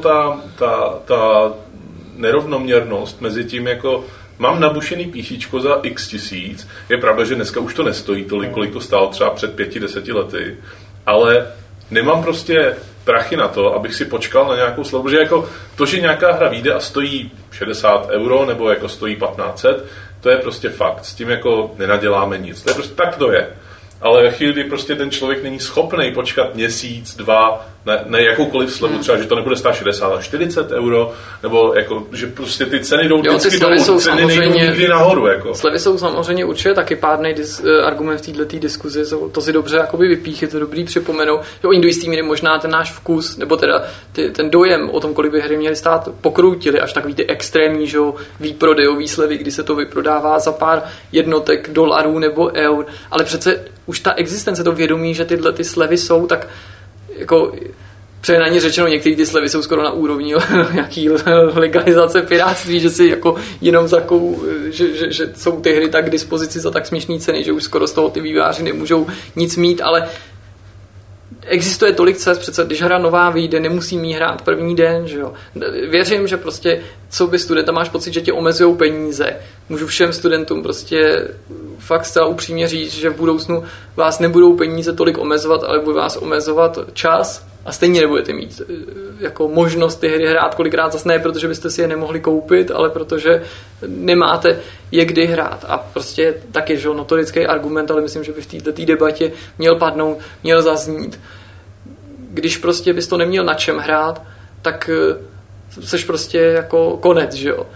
ta nerovnoměrnost mezi tím, jako mám nabušený písíčko za x tisíc, je pravda, že dneska už to nestojí tolik, kolik to stálo třeba před 5-10 lety, ale nemám prostě prachy na to, abych si počkal na nějakou slevu, protože jako to, že nějaká hra vyjde a stojí 60 € nebo jako stojí 1500, to je prostě fakt, s tím jako nenaděláme nic, to je prostě, tak to je. Ale ve chvíli, kdy prostě ten člověk není schopný počkat měsíc, 2, na jakoukoliv slevu, třeba, že to nebude stát 60 a 40 €, nebo jako, že prostě ty ceny jdou vždycky dolů, ceny nejdou nikdy nahoru. Jako. Slevy jsou samozřejmě určitě taky pádnej argument v této diskuzi, to si dobře jakoby vypíchy, to dobrý připomenou, že oni do jistý míry možná ten náš vkus, nebo teda ten dojem o tom, kolik by hry měly stát, pokroutili až takový ty extrémní, že výprodejový slevy, kdy se to vyprodává za pár jednotek dolarů nebo eur, ale přece už ta existence, to vědomí, že tyhle ty slevy jsou, tak jako přehnaně řečeno, některé ty slevy jsou skoro na úrovni nějaký legalizace pirátství, že si jako jenom že jsou ty hry tak k dispozici za tak směšný ceny, že už skoro z toho ty vývojáři nemůžou nic mít, ale existuje tolik cest, přece když hra nová vyjde, nemusím jí hrát první den, že jo. Věřím, že prostě co by studenta máš pocit, že tě omezujou peníze. Můžu všem studentům prostě fakt zcela upřímně říct, že v budoucnu vás nebudou peníze tolik omezovat, ale bude vás omezovat čas a stejně nebudete mít jako možnost ty hry hrát kolikrát zase ne, protože byste si je nemohli koupit, ale protože nemáte je kdy hrát. A prostě taky, že notorický argument, ale myslím, že by v této debatě měl padnout, měl zaznít. Když prostě bys to neměl na čem hrát, tak seš prostě jako konec, že jo.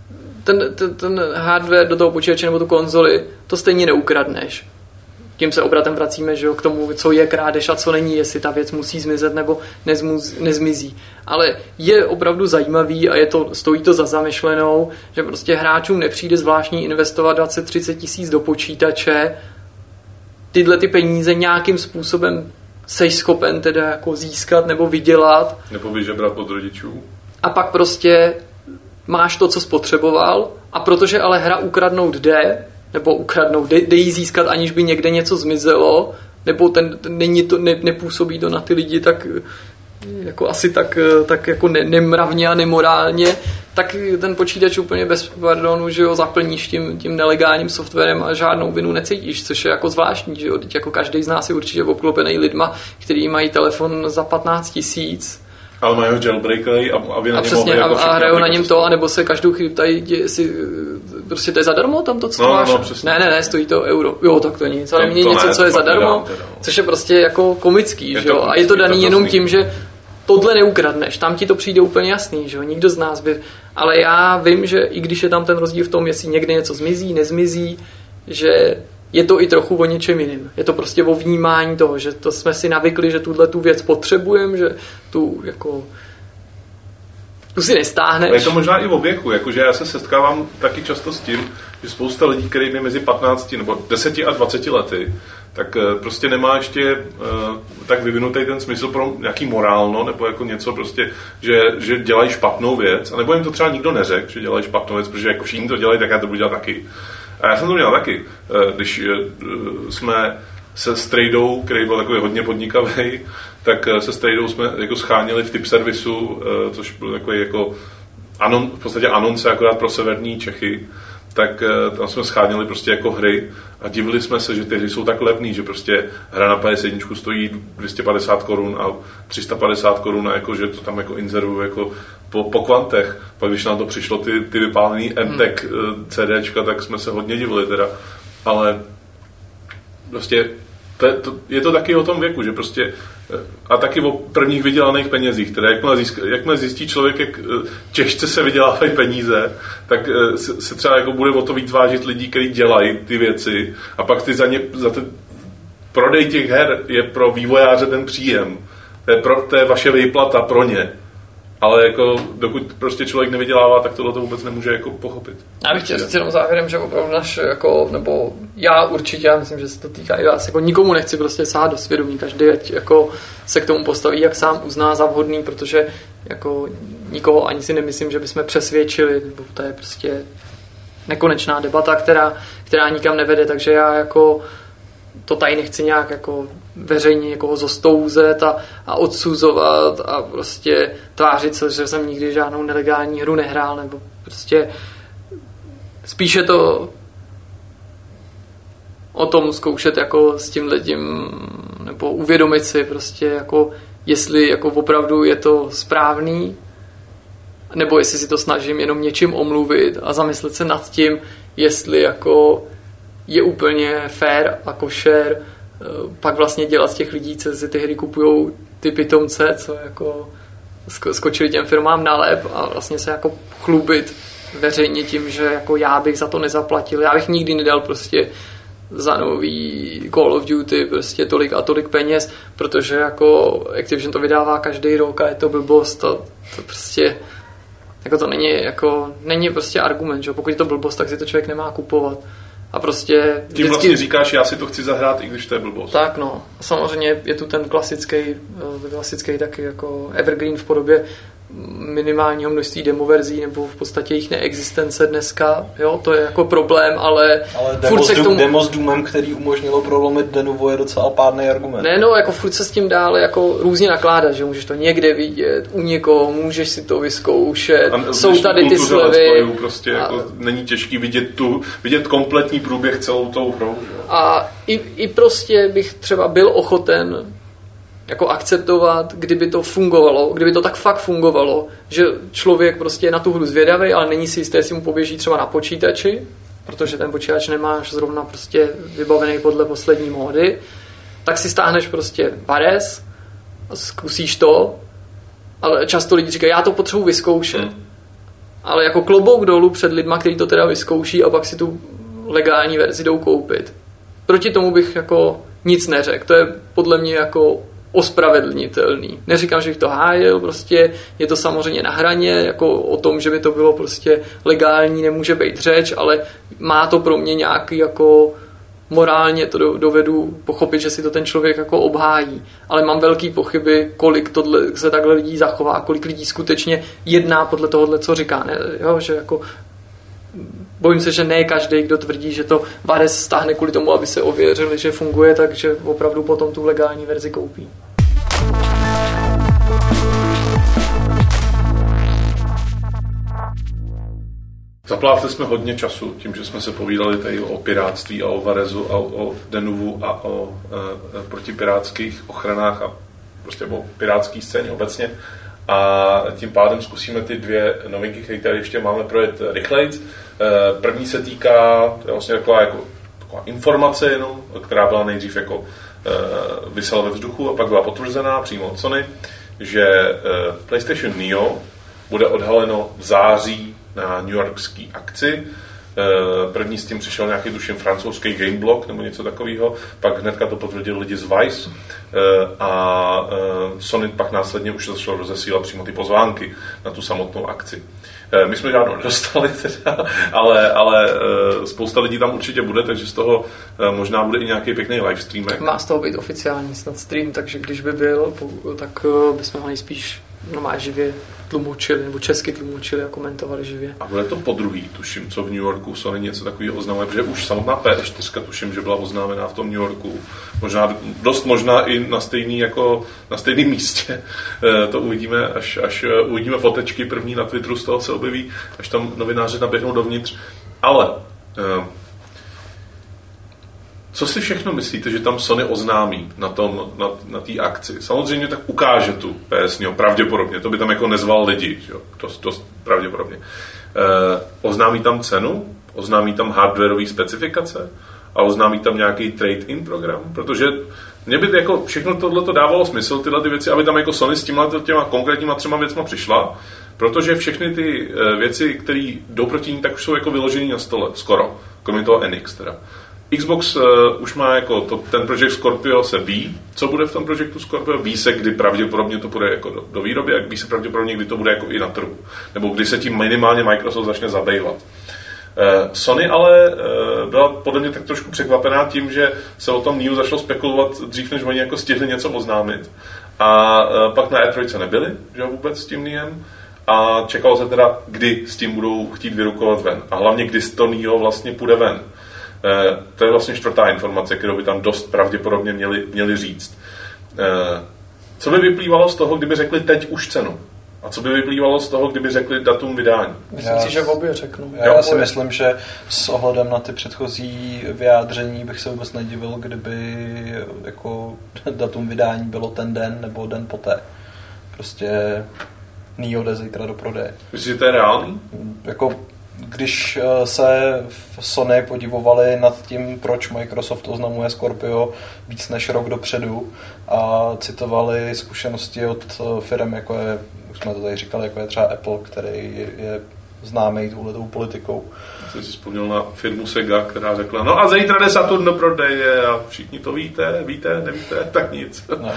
Ten hardware do toho počítače nebo tu konzoli, to stejně neukradneš. Tím se obratem vracíme, že jo, k tomu, co je krádež a co není, jestli ta věc musí zmizet nebo nezmizí. Ale je opravdu zajímavý a stojí to za zamyšlenou, že prostě hráčům nepřijde zvláštní investovat 20-30 tisíc do počítače, tyhle ty peníze nějakým způsobem seš schopen teda jako získat nebo vydělat. Nebo vyžebrat od rodičů. A pak prostě máš to, co spotřeboval a protože ale hra ukradnout jde, nebo ukradnout, jde jí získat, aniž by někde něco zmizelo, nebo nepůsobí to na ty lidi tak jako asi tak jako nemravně a nemorálně, tak ten počítač úplně bez pardonu, že ho zaplníš tím nelegálním softwarem a žádnou vinu necítíš, což je jako zvláštní, že jo, teď jako každý z nás je určitě obklopený lidma, kteří mají telefon za 15 000. Ale mají ho jailbreakery a vy na něm přesně, jako a hrajou na něm to, anebo se každou chvíli ptají, jestli prostě to je zadarmo tam to, co máš? Ne, stojí to euro. Jo, tak to nic, ale mě něco, co je zadarmo, což je prostě jako komický, že jo? A je to daný jenom tím, že tohle neukradneš, tam ti to přijde úplně jasný, že jo? Nikdo z nás by... Ale já vím, že i když je tam ten rozdíl v tom, jestli někde něco zmizí, nezmizí, že je to i trochu o něčem jiným. Je to prostě o vnímání toho, že to jsme si navykli, že tu věc potřebujeme, že tu si nestáhneš. A je to možná i o věku, jakože já se setkávám taky často s tím, že spousta lidí, kterým je mezi 15 nebo 10 a 20 lety, tak prostě nemá ještě tak vyvinutý ten smysl pro nějaký morálno, nebo jako něco prostě, že dělají špatnou věc, anebo jim to třeba nikdo neřekl, že dělají špatnou věc, protože jako všichni to dělají, tak já to budu dělat taky. A já jsem to měl taky, když jsme se Strejdou, který byl takový hodně podnikavý, tak se Strejdou jsme jako schánili v tip servisu, což byl takový jako v podstatě anonce akorát pro severní Čechy, tak tam jsme schánili prostě jako hry a divili jsme se, že ty hry jsou tak levný, že prostě hra na PS1 stojí 250 korun a 350 korun a jako, že to tam jako inzerují jako po kvantech. Pak když nám to přišlo ty vypálený MTech CDčka, tak jsme se hodně divili teda. Ale prostě je to taky o tom věku, že prostě a taky o prvních vydělaných penězích. Teda jakmile zjistí člověk, jak těžce se vydělávají peníze, tak se třeba jako bude o to víc vážit lidí, kteří dělají ty věci a pak ty za ten prodej těch her je pro vývojáře ten příjem. To je vaše výplata pro ně. Ale jako dokud prostě člověk nevydělává, tak tohle to vůbec nemůže jako pochopit. Já bych chtěl říct jenom závěrem, že opravdu jako, nebo já určitě, já myslím, že se to týká i vás, jako nikomu nechci prostě sahat do svědomí, každý jako se k tomu postaví, jak sám uzná za vhodný, protože jako nikoho ani si nemyslím, že bychom přesvědčili, nebo to je prostě nekonečná debata, která nikam nevede, takže já jako to tady nechci nějak jako veřejně někoho zostouzet a odsuzovat a prostě tvářit se, že jsem nikdy žádnou nelegální hru nehrál, nebo prostě spíše to o tom zkoušet jako s tímhletím, nebo uvědomit si prostě jako jestli jako opravdu je to správný, nebo jestli si to snažím jenom něčím omluvit a zamyslet se nad tím, jestli jako je úplně fair a košer pak vlastně dělat z těch lidí, co si ty hry kupujou ty pitomce, co jako skočili těm firmám na lep a vlastně se jako chlubit veřejně tím, že jako já bych za to nezaplatil. Já bych nikdy nedal prostě za nový Call of Duty prostě tolik a tolik peněz, protože jako Activision to vydává každý rok a je to blbost, to prostě jako to není prostě argument, že pokud je to blbost, tak si to člověk nemá kupovat. A prostě tím vlastně říkáš, já si to chci zahrát, i když to je blbost. Tak no, samozřejmě je tu ten klasický taky jako evergreen v podobě minimálního množství demoverzí nebo v podstatě jejich neexistence dneska, jo, to je jako problém, ale demo s Doomem, který umožnilo prolomit Denuvo, je docela pádný argument. Ne, no, jako furt se s tím dále jako různě nakládat, že můžeš to někde vidět, u někoho, můžeš si to vyzkoušet, jsou tady ty slevy. Prostě jako není těžký vidět kompletní průběh celou tou hrou. Že? A i prostě bych třeba byl ochoten jako akceptovat, kdyby to fungovalo, kdyby to tak fakt fungovalo, že člověk prostě je na tu hru zvědavý, ale není si jistý, jestli mu poběží třeba na počítači, protože ten počítač nemáš zrovna prostě vybavený podle poslední módy, tak si stáhneš prostě Vares a zkusíš to, ale často lidi říkají, já to potřebuji vyzkoušet. Ale jako klobouk dolů před lidma, kteří to teda vyzkouší a pak si tu legální verzi jdou koupit. Proti tomu bych jako nic neřekl. To je podle mě jako ospravedlnitelný. Neříkám, že bych to hájil, prostě je to samozřejmě na hraně, jako o tom, že by to bylo prostě legální, nemůže být řeč, ale má to pro mě nějaký jako morálně to dovedu pochopit, že si to ten člověk jako obhájí. Ale mám velký pochyby, kolik tohle se takhle lidí zachová, kolik lidí skutečně jedná podle tohohle, co říká. Ne, jo, že jako bojím se, že ne každý, kdo tvrdí, že to Vares stáhne kvůli tomu, aby se ověřili, že funguje, takže opravdu potom tu legální verzi koupí. Zaplávali jsme hodně času tím, že jsme se povídali tady o pirátství a o Varezu a o Denuvu a o protipirátských ochranách a prostě o pirátské scéně obecně. A tím pádem zkusíme ty dvě novinky, které ještě máme projet rychlejc. První se týká vlastně taková informace jenom, která byla nejdřív jako visela ve vzduchu a pak byla potvrzená přímo od Sony, že PlayStation Neo bude odhaleno v září na New Yorkské akci První s tím přišel nějaký, tuším, francouzský Gameblog nebo něco takového, pak hnedka to potvrdili lidi z Vice a Sony pak následně už začalo rozesílat přímo ty pozvánky na tu samotnou akci. My jsme žádnou nedostali, teda, ale spousta lidí tam určitě bude, takže z toho možná bude i nějaký pěkný livestreamek. Má z toho být oficiální snad stream, takže když by byl, tak bychom ho nejspíš živě tlumočili, nebo česky tlumočili a komentovali živě. A bude to podruhý, tuším, co v New Yorku Sony něco takového oznamuje, protože už samotná PS4 tuším, že byla oznámená v tom New Yorku. Dost možná i na stejném místě. To uvidíme, až uvidíme fotečky první na Twitteru, z toho se objeví, až tam novináři naběhnou dovnitř. Ale co si všechno myslíte, že tam Sony oznámí na té akci? Samozřejmě tak ukáže tu PS Neo, pravděpodobně, to by tam jako nezval lidi, jo? Dost pravděpodobně. Oznámí tam cenu, oznámí tam hardwareové specifikace a oznámí tam nějaký trade-in program, protože mě by jako všechno tohleto dávalo smysl, tyhle ty věci, aby tam jako Sony s těma konkrétníma 3 věcma přišla, protože všechny ty věci, které jdou proti ní, tak už jsou jako vyložený na stole, skoro, kromě toho NX teda. Xbox už má jako ten Project Scorpio se ví, co bude v tom Projectu Scorpio, ví se, kdy pravděpodobně to bude jako do výroby, a ví se pravděpodobně, kdy to bude jako i na trhu, nebo kdy se tím minimálně Microsoft začne zabývat. Sony ale byla podle mě tak trošku překvapená tím, že se o tom Neo začalo spekulovat dřív, než oni jako stihli něco oznámit. A pak na E3 nebyli, že vůbec s tím Neem. A čekalo se teda, kdy s tím budou chtít vyrukovat ven. A hlavně, kdy to Neo vlastně půjde ven. To je vlastně 4. informace, kterou by tam dost pravděpodobně měli říct. Co by vyplývalo z toho, kdyby řekli teď už cenu? A co by vyplývalo z toho, kdyby řekli datum vydání? Myslím si, že v obě řeknu. Já si myslím, že s ohledem na ty předchozí vyjádření bych se vůbec nedivil, kdyby jako datum vydání bylo ten den nebo den poté. Prostě Neo jde zítra do prodeje. Myslíš, že to je reálný? Jako když se v Sony podivovali nad tím, proč Microsoft oznamuje Scorpio víc než rok dopředu a citovali zkušenosti od firm, jako je, už jsme to tady říkali, jako je třeba Apple, který je známý touhletou politikou. Já jsem si vzpomněl na firmu Sega, která řekla, no a zítra jde Saturn do prodeje a všichni to víte, nevíte, tak nic. No.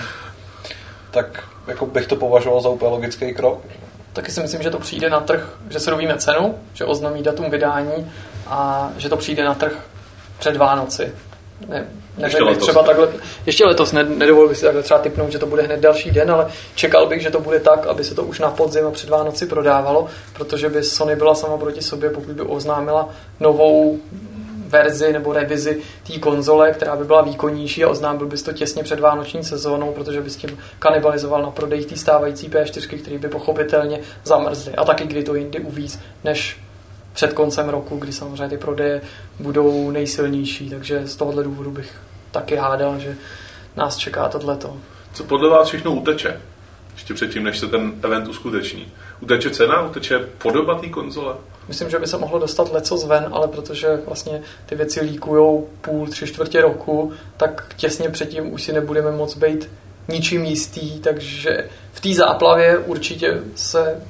Tak jako bych to považoval za úplně logický krok. Taky si myslím, že to přijde na trh, že se dovíme cenu, že oznámí datum vydání a že to přijde na trh před Vánoci. Ještě letos. Třeba takhle, ještě letos, nedovolil bych si takhle třeba tipnout, že to bude hned další den, ale čekal bych, že to bude tak, aby se to už na podzim a před Vánoci prodávalo, protože by Sony byla sama proti sobě, pokud by oznámila novou verzi nebo revizi té konzole, která by byla výkonnější a oznámil bys to těsně před vánoční sezónou, protože by s tím kanibalizoval na prodej té stávající P4, který by pochopitelně zamrzly. A taky kdy to jindy uvíc, než před koncem roku, kdy samozřejmě ty prodeje budou nejsilnější. Takže z tohohle důvodu bych taky hádal, že nás čeká tohleto. Co podle vás všechno uteče? Ještě předtím, než se ten event uskuteční. Uteče cena? Uteče podoba té konzole? Myslím, že by se mohlo dostat lecos ven, ale protože vlastně ty věci líkujou 3/4 roku, tak těsně předtím už si nebudeme moc být ničím jistý, takže v té záplavě určitě se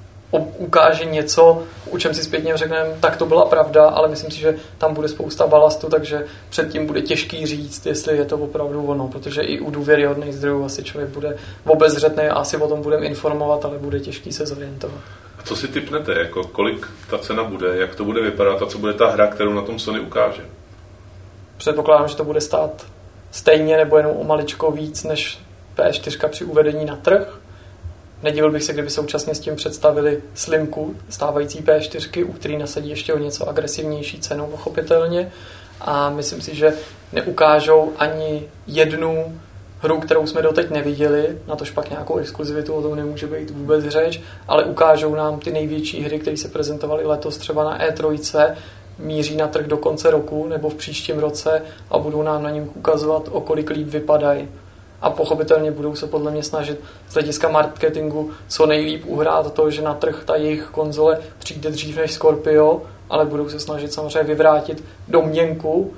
ukáže něco, o čem si zpětně řekneme, tak to byla pravda, ale myslím si, že tam bude spousta balastu, takže předtím bude těžký říct, jestli je to opravdu ono, protože i u důvěryhodných zdrojů asi člověk bude obezřetný a asi o tom budeme informovat, ale bude těžký se zorientovat. A co si tipnete, jako kolik ta cena bude, jak to bude vypadat a co bude ta hra, kterou na tom Sony ukáže? Předpokládám, že to bude stát stejně nebo jenom o maličko víc než PS4 při uvedení na trh. Nedivil bych se, kdyby současně s tím představili slimku stávající P4, u který nasadí ještě o něco agresivnější cenu, pochopitelně. A myslím si, že neukážou ani jednu hru, kterou jsme doteď neviděli, natož pak nějakou exkluzivitu, o tom nemůže být vůbec řeč, ale ukážou nám ty největší hry, které se prezentovaly letos třeba na E3, míří na trh do konce roku nebo v příštím roce a budou nám na něm ukazovat, o kolik líp vypadají. A pochopitelně budou se podle mě snažit z hlediska marketingu co nejlíp uhrát to, že na trh ta jejich konzole přijde dřív než Scorpio, ale budou se snažit samozřejmě vyvrátit domněnku,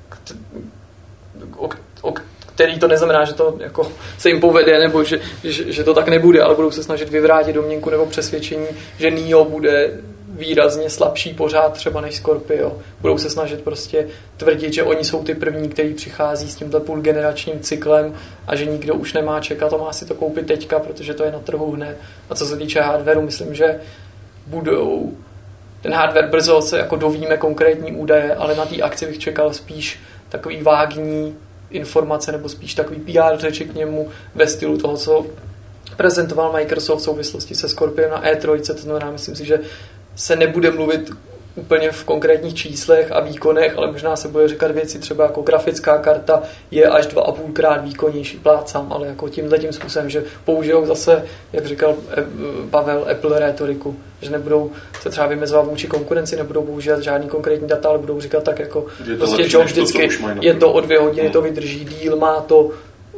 o který to neznamená, že to jako se jim povede, nebo že to tak nebude, ale budou se snažit vyvrátit domněnku nebo přesvědčení, že Neo bude výrazně slabší pořád třeba než Scorpio. Budou se snažit prostě tvrdit, že oni jsou ty první, kteří přichází s tímhle půlgeneračním cyklem a že nikdo už nemá čekat a má si to koupit teďka, protože to je na trhu hned. A co se týče hardwareu, myslím, že budou ten hardware brzo se jako dovíme konkrétní údaje, ale na té akci bych čekal spíš takový vágní informace nebo spíš takový PR řeči k němu ve stylu toho, co prezentoval Microsoft v souvislosti se Scorpiem na E3, to znamená, myslím si, že se nebude mluvit úplně v konkrétních číslech a výkonech, ale možná se bude říkat věci třeba jako grafická karta je až 2,5krát výkonnější, plácám, ale jako tímhletím způsobem, že použijou zase, jak říkal Pavel, Apple rétoriku, že nebudou se třeba vymezovat vůči konkurenci, nebudou používat žádný konkrétní data, ale budou říkat tak jako prostě Joe vždycky, je to o 2 hodiny, to vydrží díl, má to,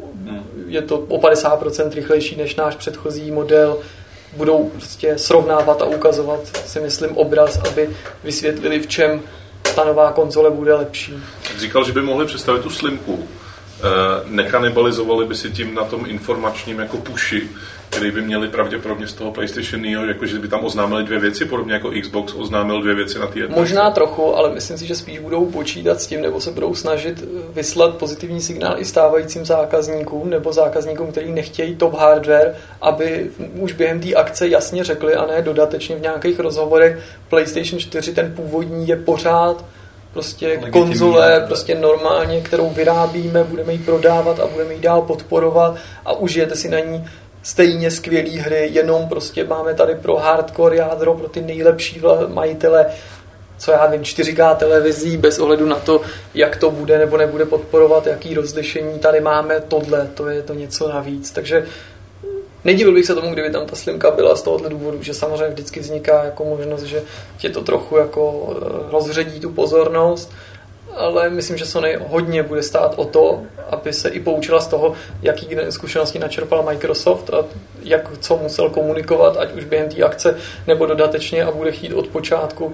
je to o 50% rychlejší než náš předchozí model, budou prostě srovnávat a ukazovat, si myslím, obraz, aby vysvětlili, v čem ta nová konzole bude lepší. Říkal, že by mohli představit tu slimku. Nekanibalizovali by si tím na tom informačním jako puši, který by měli pravděpodobně z toho PlayStation Neo, jakože by tam oznámili 2 věci, podobně jako Xbox oznámil 2 věci na té jedné. Možná trochu, ale myslím si, že spíš budou počítat s tím, nebo se budou snažit vyslat pozitivní signál i stávajícím zákazníkům, nebo zákazníkům, kteří nechtějí top hardware, aby už během té akce jasně řekli, a ne dodatečně v nějakých rozhovorech, PlayStation 4 ten původní je pořád prostě legitimní konzole, prostě normálně, kterou vyrábíme, budeme ji prodávat a budeme ji dál podporovat a užijete si na ní stejně skvělé hry, jenom prostě máme tady pro hardcore jádro, pro ty nejlepší majitele, co já vím, 4K televizí, bez ohledu na to, jak to bude nebo nebude podporovat, jaký rozlišení tady máme, tohle, to je to něco navíc. Takže nedivil bych se tomu, kdyby tam ta slimka byla z tohohle důvodu, že samozřejmě vždycky vzniká jako možnost, že tě to trochu jako rozředí tu pozornost, ale myslím, že Sony hodně bude stát o to, aby se i poučila z toho, jaký zkušenosti načerpal Microsoft a co musel komunikovat, ať už během té akce nebo dodatečně, a bude chtít od počátku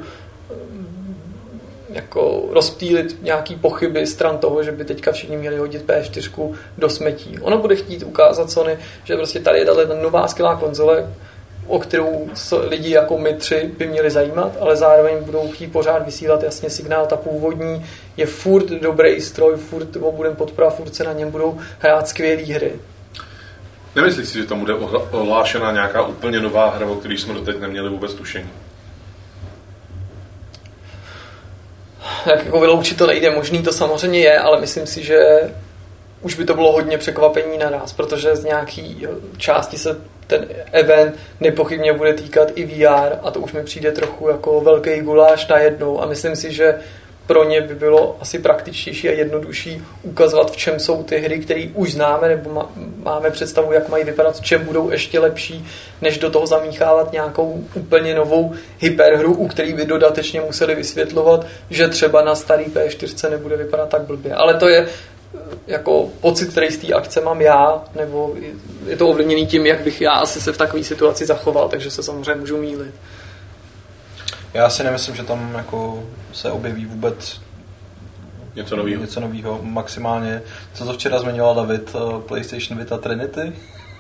jako rozptýlit nějaký pochyby stran toho, že by teďka všichni měli hodit P4 do smetí. Ono bude chtít ukázat Sony, že prostě tady je tato nová skvělá konzole, o kterou lidi jako my 3 by měli zajímat, ale zároveň budou chtít pořád vysílat jasně signál, ta původní je furt dobrý stroj, furt ho budeme podporovat, furt se na něm budou hrát skvělé hry. Nemyslíš si, že tam bude ohlášena nějaká úplně nová hra, o který jsme doteď neměli vůbec tušení? Tak jako vyloučit to nejde, možný to samozřejmě je, ale myslím si, že už by to bylo hodně překvapení naraz, protože z nějaký části se ten event nepochybně bude týkat i VR a to už mi přijde trochu jako velký guláš najednou a myslím si, že pro ně by bylo asi praktičtější a jednodušší ukazovat, v čem jsou ty hry, které už známe nebo máme představu, jak mají vypadat, v čem budou ještě lepší, než do toho zamíchávat nějakou úplně novou hyperhru, u který by dodatečně museli vysvětlovat, že třeba na starý P4 nebude vypadat tak blbě. Ale to je jako pocit, který z té akce mám já, nebo je to ovlivněný tím, jak bych já asi se v takové situaci zachoval, takže se samozřejmě můžu mýlit. Já si nemyslím, že tam jako se objeví vůbec něco nového. Maximálně, co to včera zmiňoval David, PlayStation Vita Trinity.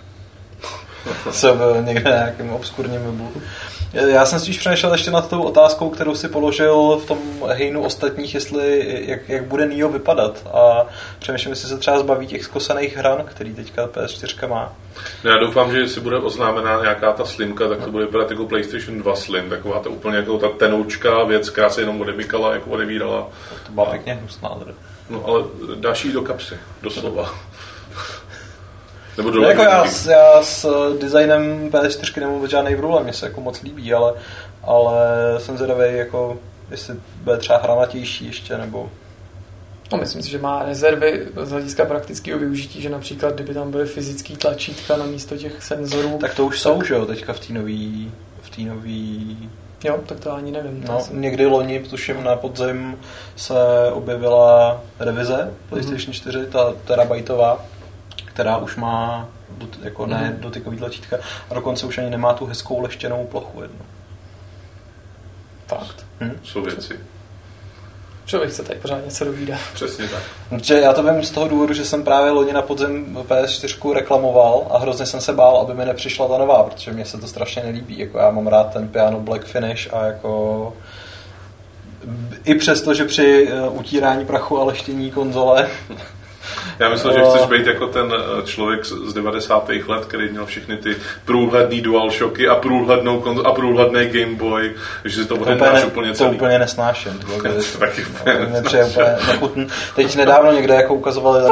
Co byl někde na nějakém obskurním webu. Já jsem spíš přemýšlel ještě nad tou otázkou, kterou si položil v tom hejnu ostatních, jestli jak bude Neo vypadat. A přemýšlím, jestli se třeba zbaví těch zkosaných hran, který teďka PS4 má. No já doufám, že jestli bude oznámená nějaká ta slimka, tak to bude vypadat jako PlayStation 2 Slim, taková ta úplně jako ta tenoučká věc, která se jenom odemykala, jako odevírala. To byla pěkně hnusná. No ale dáš jí do kapsy, doslova. Nebo no, jako já s designem PS4 nemám žádnej problém, mě se jako moc líbí, ale jsem zvědavý, jako jestli bude třeba hranatější ještě, nebo... No, myslím si, že má rezervy z hlediska praktického využití, že například, kdyby tam byly fyzický tlačítka na místo těch senzorů... Tak to už jsou, že jo, teďka v té nový... Jo, tak to ani nevím. No, někdy loni, tuším, na podzim se objevila revize PlayStation 4, ta terabajtová, která už má jako ne dotykový tlačítka a dokonce už ani nemá tu hezkou leštěnou plochu jednu. Fakt. Jsou věci. Člověk se tady pořád něco dovídá. Přesně tak. Protože já to vím z toho důvodu, že jsem právě loni na podzim PS4 reklamoval a hrozně jsem se bál, aby mi nepřišla ta nová, protože mně se to strašně nelíbí. Jako já mám rád ten piano black finish a jako i přesto, že při utírání prachu a leštění konzole. Já myslím, že chceš být jako ten člověk z 90. let, který měl všechny ty průhledný DualShocky a průhlednou konzol a průhledný Game Boy, že si to odehráš úplně celý. To úplně nesnáším. To taky úplně nechutný. Teď nedávno někde jako ukazovali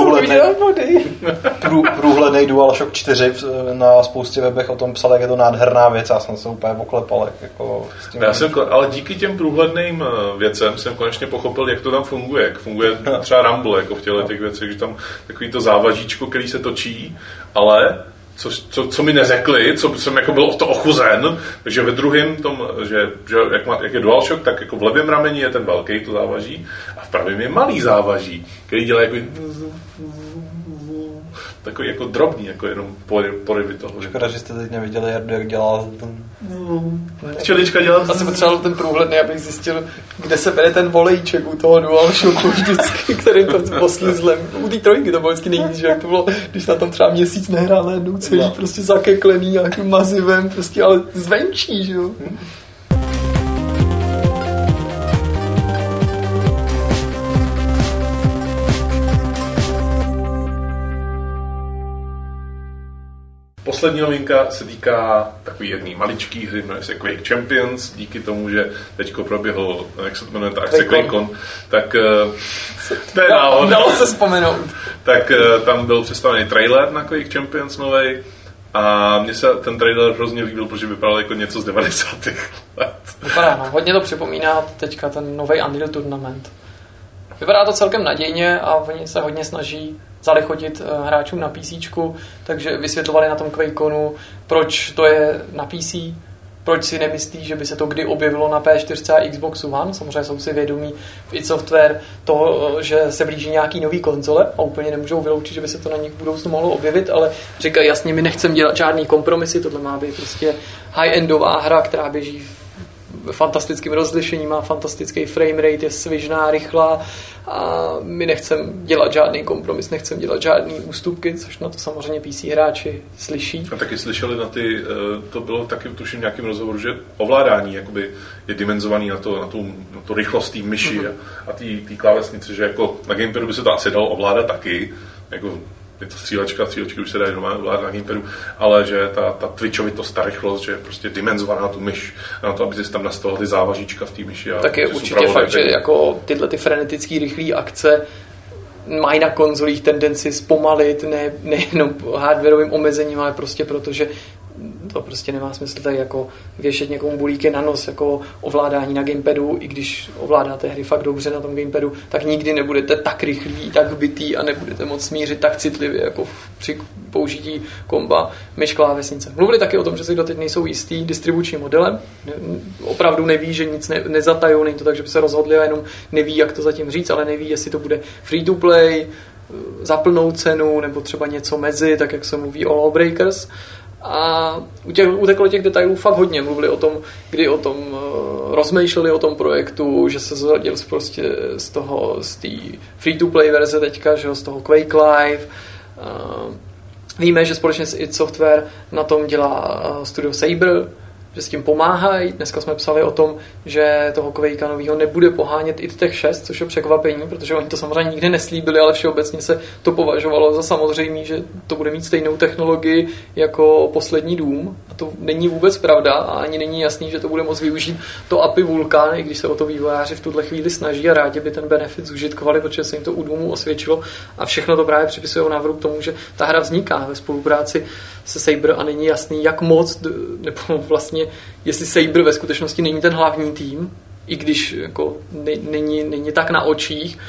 průhledný DualShock 4 na spoustě webech o tom psal, jak je to nádherná věc. Já jsem se úplně oklepal. Jako s tím ale díky těm průhledným věcem jsem konečně pochopil, jak to tam funguje. Jak funguje třeba Rumble jako v těch věcech, že tam takový to závažíčko, který se točí, ale co mi neřekli, co jsem jako byl o to ochuzen, že ve druhém tom, že jak je DualShock, tak jako v levém rameni je ten velký, to závaží, a v pravém je malý závaží, který dělá jako takový jako drobný, jako jenom porivy toho. Škoda, že jste teď neviděli Jardu, jak dělá čelička dělá. Asi potřeboval ten průhledný, abych zjistil, kde se bere ten volejček u toho DualShocku vždycky, který to poslizlem. U té trojky to bylo vždycky nejvíc, že jak to bylo, když na tom třeba měsíc nehrál najednou celý prostě zakeklený nějakým mazivem, prostě ale zvenčí, že jo. Poslední novinka se týká takový jedný maličký hry, jmenuje se Quake Champions, díky tomu, že teďko proběhl, jak se to jmenuje, ta akce QuakeCon, tak to je náhoda. Dalo se vzpomenout. Tak tam byl představený trailer na Quake Champions novej a mně se ten trailer hrozně líbil, protože vypadal jako něco z 90. let. Vypadá, no. Hodně to připomíná teďka ten nový Unreal Tournament. Vypadá to celkem nadějně a oni se hodně snaží zalichotit hráčům na PCčku, takže vysvětlovali na tom QuakeConu, proč to je na PC, proč si nemyslí, že by se to kdy objevilo na PS4 a Xboxu One. Samozřejmě jsou si vědomí v id Software toho, že se blíží nějaký nový konzole a úplně nemůžou vyloučit, že by se to na nich v budoucnu mohlo objevit, ale říkají jasně, my nechceme dělat žádný kompromisy, tohle má být prostě high-endová hra, která běží v fantastickém rozlišení, má fantastický frame rate, je svižná, rychlá a my nechceme dělat žádný kompromis, nechceme dělat žádný ústupky, což na to samozřejmě PC hráči slyší. A taky slyšeli na ty, to bylo taky tuším nějakým rozhovoru, že ovládání jakoby je dimenzovaný na to rychlost té myši a té klávesnice, že jako na gamepadu by se to asi dalo ovládat taky, jako je to střílečky už se dají ovládat na gamepadu, ale že ta twitchovitost, ta rychlost, že je prostě dimenzovaná na tu myš, na to, aby si tam nastavil ty závažíčka v té myši. Tak je určitě fakt, že jako tyhle ty frenetický rychlé akce mají na konzolích tendenci zpomalit, nejenom hardwarovým omezením, ale prostě protože to prostě nemá smysl tady jako věšet někomu bulíky na nos jako ovládání na gamepadu, i když ovládáte hry fakt dobře na tom gamepadu, tak nikdy nebudete tak rychlí, tak bytý a nebudete moc smířit tak citlivě jako při použití komba myš klávesnice. Mluvili taky o tom, že si doteď nejsou jistý distribučním modelem, opravdu neví, že nic nezatajou, není to tak, že by se rozhodli a jenom neví, jak to zatím říct, ale neví, jestli to bude free to play, za plnou cenu, nebo třeba něco mezi, tak jak se mluví o Lawbreakers. A uteklo těch detailů fakt hodně. Mluvili o tom, kdy o tom rozmýšleli o tom projektu, že se zhodil prostě z té free-to-play verze teďka, že z toho Quake Live. Víme, že společně s id Software na tom dělá studio Saber, že s tím pomáhají. Dneska jsme psali o tom, že toho Quakea novýho nebude pohánět id Tech 6, což je překvapení, protože oni to samozřejmě nikdy neslíbili, ale všeobecně se to považovalo za samozřejmé, že to bude mít stejnou technologii jako poslední Doom. A to není vůbec pravda a ani není jasný, že to bude moct využít to API Vulkan, i když se o to vývojáři v tuhle chvíli snaží a rádi by ten benefit zužitkovali, protože se jim to u Doomu osvědčilo a všechno to právě připisují návrhu k tomu, že ta hra vzniká ve spolupráci se Saber a není jasný, jak moc, nebo vlastně, jestli Saber ve skutečnosti není ten hlavní tým, i když jako není tak na očích,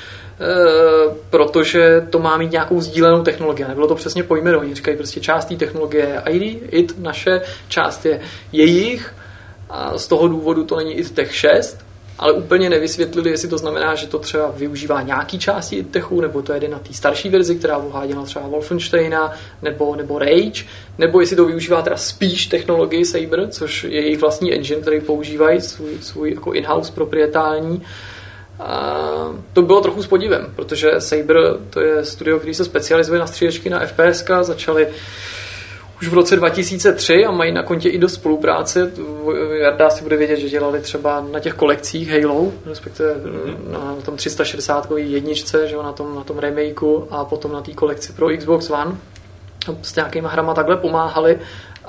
protože to má mít nějakou sdílenou technologii. Nebylo to přesně pojmenované. Oni říkají prostě část té technologie je id, naše část je jejich a z toho důvodu to není id Tech 6, ale úplně nevysvětlili, jestli to znamená, že to třeba využívá nějaký části id Techu, nebo to jede na té starší verzi, která uváděla třeba Wolfensteina, nebo Rage, nebo jestli to využívá teda spíš technologii Saber, což je jejich vlastní engine, který používají svůj jako in-house proprietální. To bylo trochu s podivem, protože Saber to je studio, který se specializuje na střílečky na FPSK, začali už v roce 2003 a mají na kontě i do spolupráce. Jarda si bude vědět, že dělali třeba na těch kolekcích Halo, respektive na tom 360 jedničce, že na tom remakeu a potom na té kolekci pro Xbox One. S nějakýma hrama takhle pomáhali,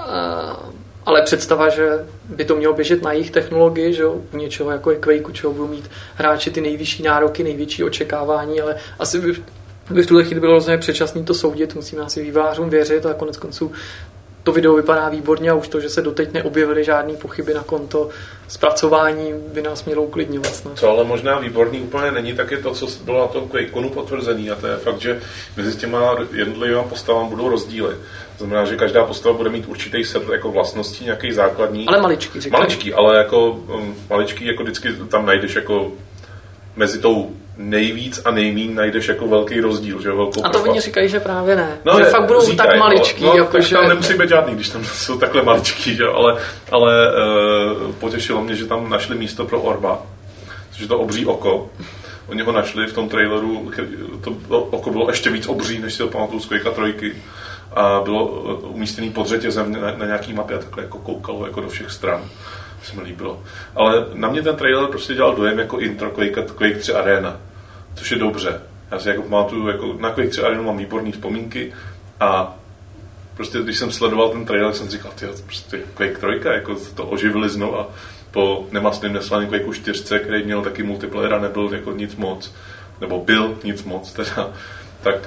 ale představa, že by to mělo běžet na jejich technologii, že u něčeho jako je Quake, čeho budou mít hráči ty nejvyšší nároky, největší očekávání, ale asi by v tuhle chvíli bylo rozhodně předčasný to soudit, musíme asi vývojářům věřit a konec konců to video vypadá výborně a už to, že se doteď neobjevily žádné pochyby na konto zpracování, by nás mělo uklidňovat snad. Co ale možná výborný úplně není, tak je to, co bylo na tom QuakeConu potvrzený, a to je fakt, že mezi těma jednotlivými postavami budou rozdíly. To znamená, že každá postava bude mít určitý set jako vlastností, nějaký základní. Ale maličký, říkám. Maličký, ale jako maličký, jako vždycky tam najdeš jako mezi tou nejvíc a nejmín najdeš jako velký rozdíl, že velkou. A to oni říkají, že právě ne. No, že fakt budou tak maličký. No, jako tak že... tam nemusí být žádný, když tam jsou takhle maličký, že? Ale potěšilo mě, že tam našli místo pro orba, což je to obří oko. Oni ho našli v tom traileru, to oko bylo ještě víc obří, než si to pamatuju z Quakea 3. A bylo umístěný pod řetězem na nějaký mapě a takhle jako koukalo jako do všech stran. To se mi líbilo. Ale na mě ten trailer prostě dělal dojem jako intro Quake 3 Arena, což je dobře. Já si jako pamatuju, jako na Quake 3 Arena mám výborné vzpomínky a prostě když jsem sledoval ten trailer, jsem si říkal, tyjo, prostě Quake 3, jako to oživili znova po nemastným neslaným Quakeu 4, který měl taky multiplayer a nebyl jako nic moc, nebo byl nic moc teda, tak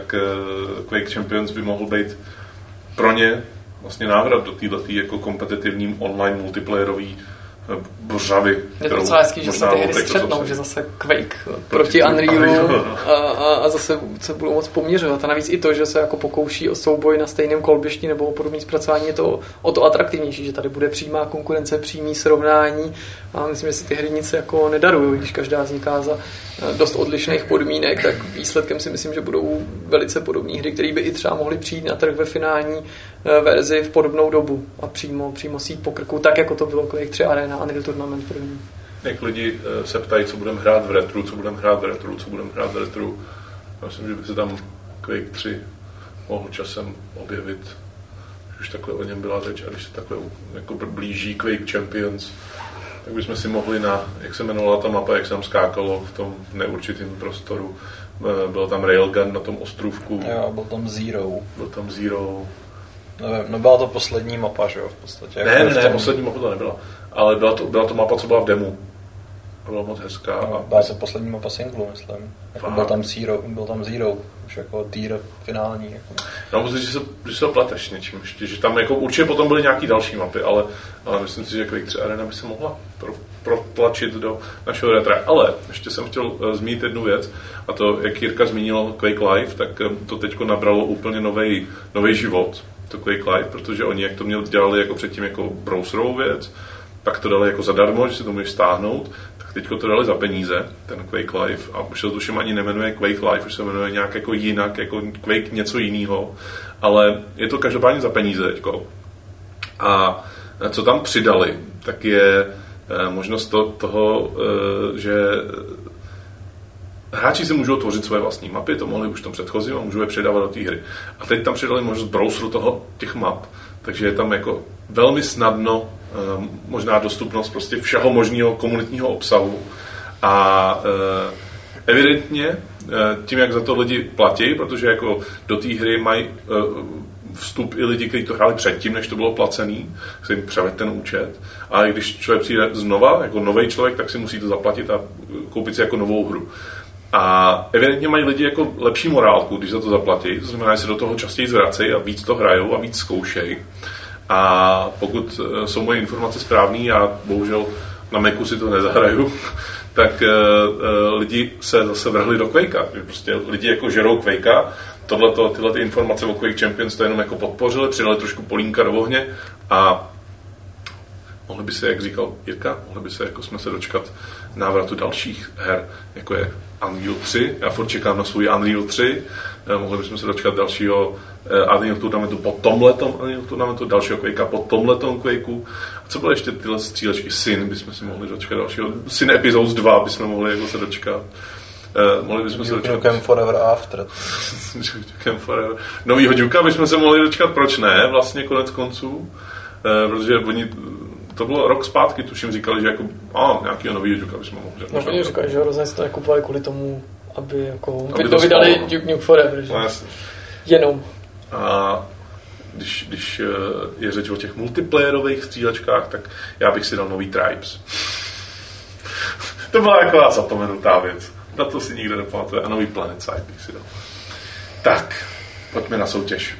Quake Champions by mohl být pro ně vlastně návrat do této jako kompetitivní online multiplayerový břavy. Je to docela hezký, že se ty hry střetnou, že zase Quake proti Unrealu a zase se budou moc poměřovat. A navíc i to, že se jako pokouší o souboj na stejném kolbišti nebo o podobné zpracování, je to o to atraktivnější, že tady bude přímá konkurence, přímý srovnání a myslím, že si ty hry nic jako nedarují, když každá vzniká za dost odlišných podmínek, tak výsledkem si myslím, že budou velice podobné hry, které by i třeba mohly přijít na trh ve finální verzi v podobnou dobu a přímo sít po krku, tak jako to bylo Quake 3 Arena a Unreal Tournament první. Jak lidi se ptají, co budeme hrát v retru, co budeme hrát v retru. Myslím, že by se tam Quake 3 mohl časem objevit. Už takhle o něm byla řeč a když se takhle jako blíží Quake Champions, tak bychom si mohli jak se jmenovala ta mapa, jak se tam skákalo v tom neurčitém prostoru. Byl tam Railgun na tom ostrůvku. Jo, byl tam Zero. Nevím, byla to poslední mapa, že jo, v podstatě. Ne, poslední mapa to nebyla. Ale byla to mapa, co byla v demu. Byla moc hezká. No, byla to poslední mapa singlu, myslím. Jako byl tam Zero, už jako tier finální. Jako. No, myslím, že se pleteš něčím ještě, že tam jako určitě potom byly nějaký další mapy, ale myslím si, že Quake 3 Arena by se mohla protlačit do našeho retra. Ale ještě jsem chtěl zmínit jednu věc, a to, jak Jirka zmínil Quake Live, tak to teďko nabralo úplně nový život, to Quake Live, protože oni, jak to dělali jako předtím jako browserovou věc, pak to dali jako zadarmo, že si to můžeš stáhnout, tak teďko to dali za peníze, ten Quake Live, a už se to tuším ani nemenuje Quake Live, už se jmenuje nějak jako jinak, jako Quake něco jiného, ale je to každopádně za peníze teďko. A co tam přidali, tak je možnost toho, že hráči si můžou tvořit svoje vlastní mapy, to mohli už v tom předchozím a můžou je přidávat do té hry. A teď tam přidali možnost browseru těch map, takže je tam jako velmi snadno možná dostupnost prostě všeho možného komunitního obsahu. A evidentně tím, jak za to lidi platí, protože jako do té hry mají vstup i lidi, kteří to hráli předtím, než to bylo placený, se jim převed ten účet. A když člověk přijde znova, jako nový člověk, tak si musí to zaplatit a koupit si jako novou hru. A evidentně mají lidi jako lepší morálku, když za to zaplatí, to znamená, že se do toho častěji zvracejí a víc to hrajou a víc zkoušejí. A pokud jsou moje informace správný, já bohužel na Macu si to nezahraju, tak lidi se zase vrhli do Quakea. Prostě lidi jako žerou Quakea, tyhle ty informace o Quake Champions to jenom jako podpořili, přidali trošku polínka do ohně a mohli by se, jak říkal Jirka, mohli by se, jako jsme se dočkat návratu dalších her, jako je Unreal 3. Já furt čekám na svůj Unreal 3. Mohli bychom se dočkat dalšího Unreal Tournamentu po tomhletom Unreal Tournamentu, dalšího Quakea po tomhletom Quakeu. A co bylo ještě tyhle střílečky? Sin bychom si mohli dočkat dalšího. Sin Episodes 2 bychom mohli jako se dočkat. Mohli bychom se dočkat. Duke Forever After. Duke Forever. Novýho Duka bychom se mohli dočkat, proč ne, vlastně konec konců. Protože oni, to bylo rok zpátky, tuším, říkali, že jako, nějakýho novýho Duka bychom mohli. No, oni říkali, že hrozně se to nekupovali kvůli tomu, aby to vydali Duke Forever, že? No, jasně. Jenom. A když je řeč o těch multiplayerových střílečkách, tak já bych si dal nový Tribes. To byla taková zapomenutá věc. Na to si nikdo nepamatuje. A nový Planet Side bych si dal. Tak, pojďme na soutěž.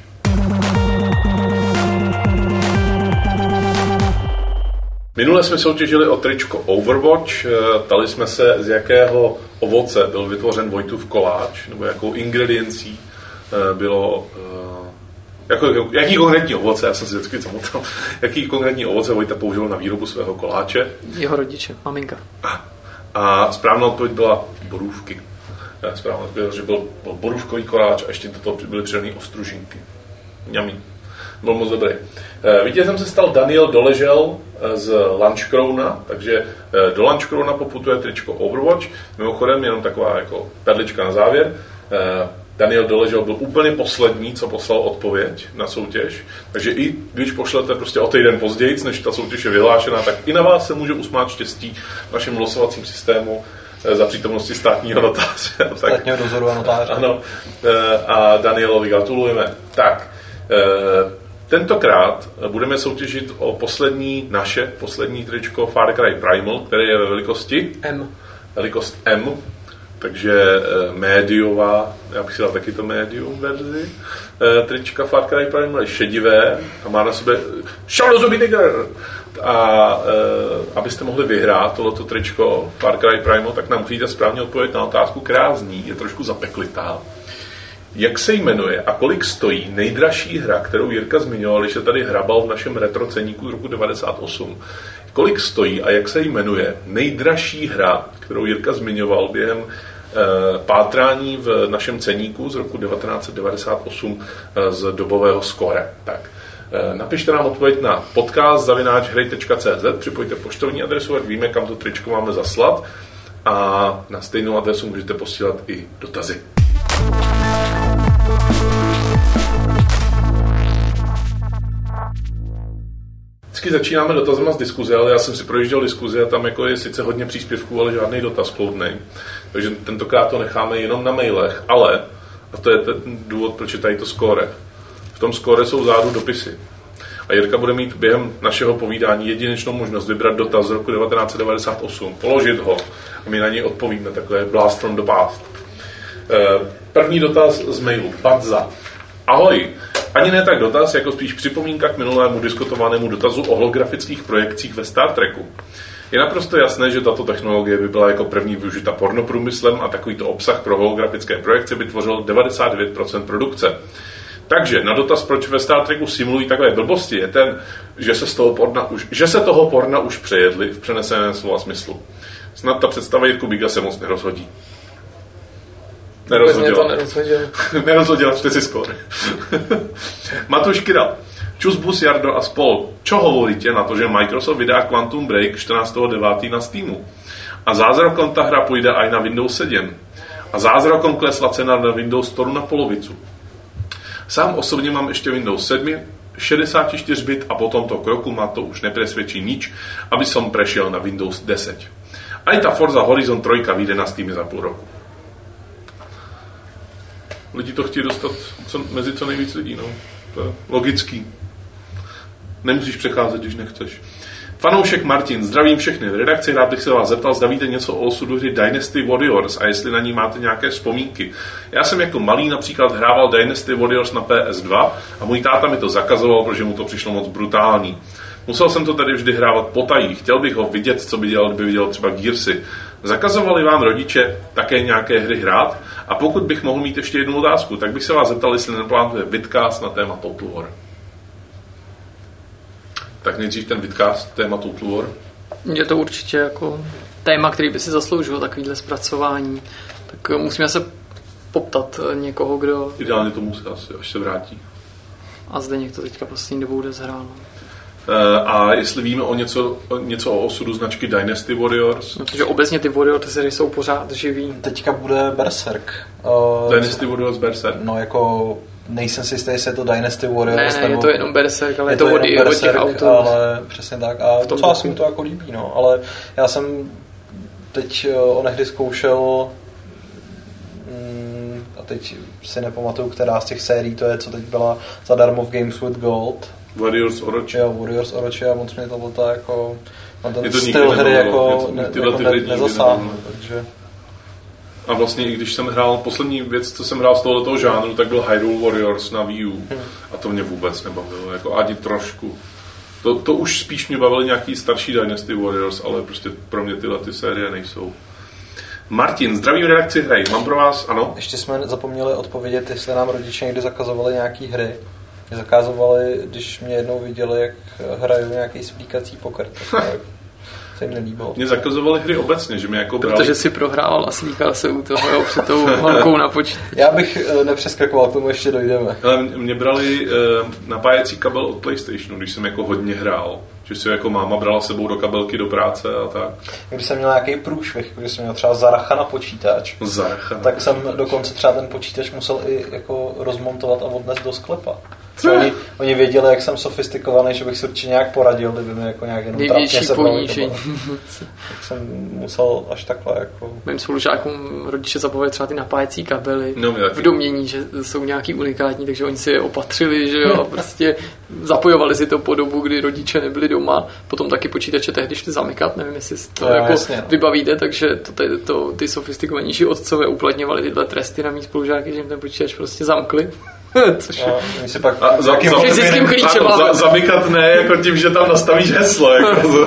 Minule jsme soutěžili o tričko Overwatch. Ptali jsme se, z jakého ovoce byl vytvořen Vojtův koláč, nebo jakou ingrediencí bylo... jaký konkrétní ovoce, já jsem si vždycky zamotal, jaký konkrétní ovoce Vojta použil na výrobu svého koláče. Jeho rodiče, maminka. A správná odpověď byla borůvky. Správná odpověď, že byl borůvkový koláč a ještě do toho byly přidané ostružinky. Mňamí. Byl moc dobrý. Vítězem se stal Daniel Doležel z Lunchcrowna, takže do Lunchcrowna poputuje tričko Overwatch. Mimochodem, jenom taková jako perlička na závěr. Daniel Doležel byl úplně poslední, co poslal odpověď na soutěž, takže i když pošlete prostě o týden později, než ta soutěž je vyhlášená, tak i na vás se může usmát štěstí v našem losovacím systému za přítomnosti státního notáře. Státního dozoru a notáře. Ano, a Danielovi gratulujeme. Tak, tentokrát budeme soutěžit o poslední tričko Far Cry Primal, které je ve velikosti M. Velikost M. Takže médiová, já bych si dal taky to médium verzi, trička Far Cry Primal je šedivé a má na sobě šalozubý tiger. A abyste mohli vyhrát tohleto tričko Far Cry Primal, tak nám musíte správně odpovědět na otázku, která zní, je trošku zapeklitá. Jak se jmenuje a kolik stojí nejdražší hra, kterou Jirka zmiňoval, když se tady hrabal v našem retro ceníku z roku 98? Kolik stojí a jak se jmenuje nejdražší hra, kterou Jirka zmiňoval během pátrání v našem ceníku z roku 1998 z dobového skóre? Tak, napište nám odpověď na podcast@hraj.cz, připojte poštovní adresu, ať víme, kam to tričko máme zaslat, a na stejnou adresu můžete posílat i dotazy. Vždycky začínáme dotazem z diskuze, ale já jsem si projížděl diskuzi a tam jako je sice hodně příspěvků, ale žádný dotaz kloudnej. Takže tentokrát to necháme jenom na mailech, ale, a to je ten důvod, proč je tady to skóre. V tom skóre jsou vzadu dopisy. A Jirka bude mít během našeho povídání jedinečnou možnost vybrat dotaz z roku 1998, položit ho a my na něj odpovíme, takové blast from the past. První dotaz z mailu. Badza. Ahoj. Ani ne tak dotaz, jako spíš připomínka k minulému diskutovanému dotazu o holografických projekcích ve Star Treku. Je naprosto jasné, že tato technologie by byla jako první využita pornoprůmyslem a takovýto obsah pro holografické projekce by tvořil 99% produkce. Takže na dotaz, proč ve Star Treku simulují takové blbosti, je ten, že se toho porna už přejedli v přeneseném slova smyslu. Snad ta představa Jirku Biga se moc nerozhodí. Nerozhodila, čte si skóre. Matuš Kira. Čus bus Jardo a spol. Čo hovoríte na to, že Microsoft vydá Quantum Break 14.9. na Steamu? A zázrakom ta hra půjde aj na Windows 7. A zázrakom klesla cena na Windows Store na polovicu. Sám osobně mám ještě Windows 7, 64 bit a po tomto kroku ma to už nepresvedčí nič, aby som prešiel na Windows 10. Aj ta Forza Horizon 3 vyjde na Steam za půl roku. Lidi to chtějí dostat mezi co nejvíc lidí, no. To je logický. Nemusíš přecházet, když nechceš. Fanoušek Martin, zdravím všechny v redakci, rád bych se vás zeptal, zda víte něco o osudu hry Dynasty Warriors a jestli na ní máte nějaké vzpomínky. Já jsem jako malý například hrával Dynasty Warriors na PS2 a můj táta mi to zakazoval, protože mu to přišlo moc brutální. Musel jsem to tady vždy hrávat potají, chtěl bych ho vidět, co by dělal, kdyby viděl třeba Gearsy. Zakazovali vám rodiče také nějaké hry hrát? A pokud bych mohl mít ještě jednu otázku, tak bych se vás zeptal, jestli neplánuje vidcast na téma Total War. Tak nejdřív ten vidcast téma Total War. Je to určitě jako téma, který by si zasloužil takovýhle zpracování. Tak musíme se poptat někoho, kdo... Ideálně to musí asi, až se vrátí. A Zdeněk to teďka poslední dobou odehrál. A jestli víme něco o osudu značky Dynasty Warriors? Protože obecně ty Warriors jsou pořád živý. Teďka bude Berserk. Dynasty Warriors Berserk? No jako nejsem si jistý, jestli je to Dynasty Warriors. Ne, je to jenom Berserk, ale je to od těch autorů. Ale přesně tak. A docela se mi to jako líbí, no. Ale já jsem teď onehdy zkoušel a teď si nepamatuju, která z těch sérií to je, co teď byla zadarmo v Games with Gold. Warriors Orochi. Jo, Warriors Orochi a moc mě to bylo jako... Na ten styl hry jako nezasáhnu, takže... A vlastně i když jsem hrál, poslední věc, co jsem hrál z tohoto žánru, tak byl Hyrule Warriors na Wii U. A to mě vůbec nebavilo, jako ani trošku. To už spíš mě bavily nějaký starší Dynasty Warriors, ale prostě pro mě tyhle ty série nejsou. Martin, zdravím redakci Hry. Mám pro vás, ano? Ještě jsme zapomněli odpovědět, jestli nám rodiče někdy zakazovali nějaký hry. Zakázovali, když mě jednou viděli, jak hraju nějaký svlíkací poker. Tak se jim nelíbilo. Mě zakazovali hry obecně, že mě jako brali... Protože si prohrával a slíkal se u toho, jo, před tou holkou na počítači. Já bych nepřeskakoval, k tomu ještě dojdeme. Ale mě brali napájecí kabel od PlayStationu, když jsem jako hodně hrál. Že si jako máma brala sebou do kabelky do práce a tak. Když jsem měl nějaký průšvih, když jsem měl třeba Zaracha na počítač, tak jsem dokonce třeba ten počítač musel i jako rozmontovat a odnést do sklepa. Oni věděli, jak jsem sofistikovaný, že bych si určitě nějak poradil, kdyby mi jako nějak jenom trapně se ponížení. Tak jsem musel až takhle jako... Mým spolužákům rodiče zabavili třeba ty napájecí kabely v domění, že jsou nějaký unikátní, takže oni si je opatřili, že jo, a prostě zapojovali si to po dobu, kdy rodiče nebyli doma. Potom taky počítače tehdy šli zamykat, nevím, jestli to jako jasně, vybavíte, takže ty sofistikovanější otcové uplatňovali tyhle tresty na mý spolužáky, že jim ten počítač prostě zamkli. Což si pak fyzickým klíčem zamykat ne, jako tím, že tam nastavíš heslo. Jako.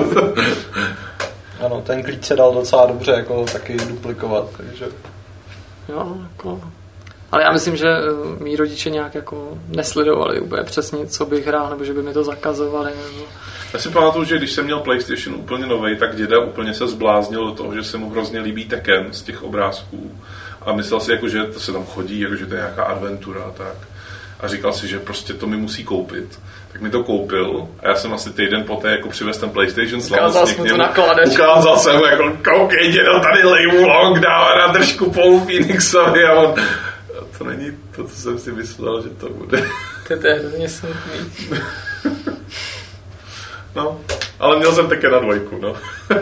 Ano, ten klíč se dal docela dobře jako taky duplikovat, takže... Jo, jako... Ale já myslím, že mý rodiče nějak jako nesledovali úplně přesně, co bych hrál, nebo že by mi to zakazovali. Nebo... Já si pamatuju, že když jsem měl PlayStation úplně novej, tak děda úplně se zbláznil do toho, že se mu hrozně líbí Tekken z těch obrázků. A myslel si, jako, že to se tam chodí, jako, že to je nějaká adventura a tak. A říkal si, že prostě to mi musí koupit. Tak mi to koupil a já jsem asi týden poté jako přivez ten PlayStation ukázal jsem to nakladač. Ukázal jsem jako, koukej dědo, tady Liu Long dává na držku Paulu Phoenixovi a on... A to není to, co jsem si myslel, že to bude. To je hrozně smutný. No, ale měl jsem také na 2, no.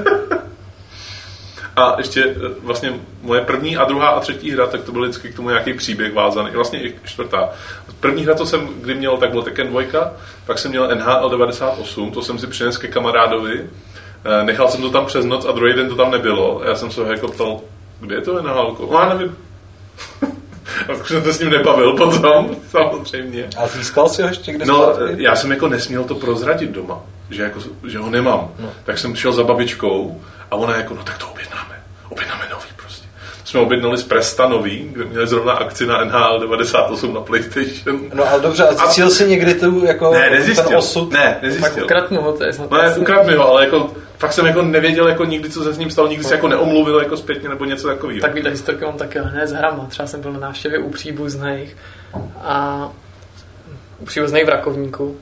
A ještě vlastně moje první a druhá a třetí hra, tak to byl vždycky k tomu nějaký příběh vázaný, vlastně i čtvrtá. První hra, co jsem kdy měl, tak byl Tekken 2, pak jsem měl NHL 98, to jsem si přinesl ke kamarádovi, nechal jsem to tam přes noc a druhý den to tam nebylo. A já jsem se ho jako ptal, kde je to NHL? No, já nevím. A už jsem to s ním nebavil potom, samozřejmě. A získal si ho ještě kde? No, já jsem jako nesměl to prozradit doma, že ho nemám. No. Tak jsem šel za babičkou a ona jako, no tak to objednáme nový prostě. Jsme objednali z Presta nový, kde měli zrovna akci na NHL 98 na PlayStation. No ale dobře, a zjistil jsi někdy tu jako ten osud? Ne, nezjistil. Tak ukradl ho, to je snad. No ne, ukradl ho, ale jako fakt jsem jako nevěděl jako nikdy, co se s ním stalo, nikdy se jako neomluvil jako zpětně nebo něco takového. Takovýhle historky mám také hned s hrama. Třeba jsem byl na návštěvě u příbuzných a u příbuzných v Rakovníku.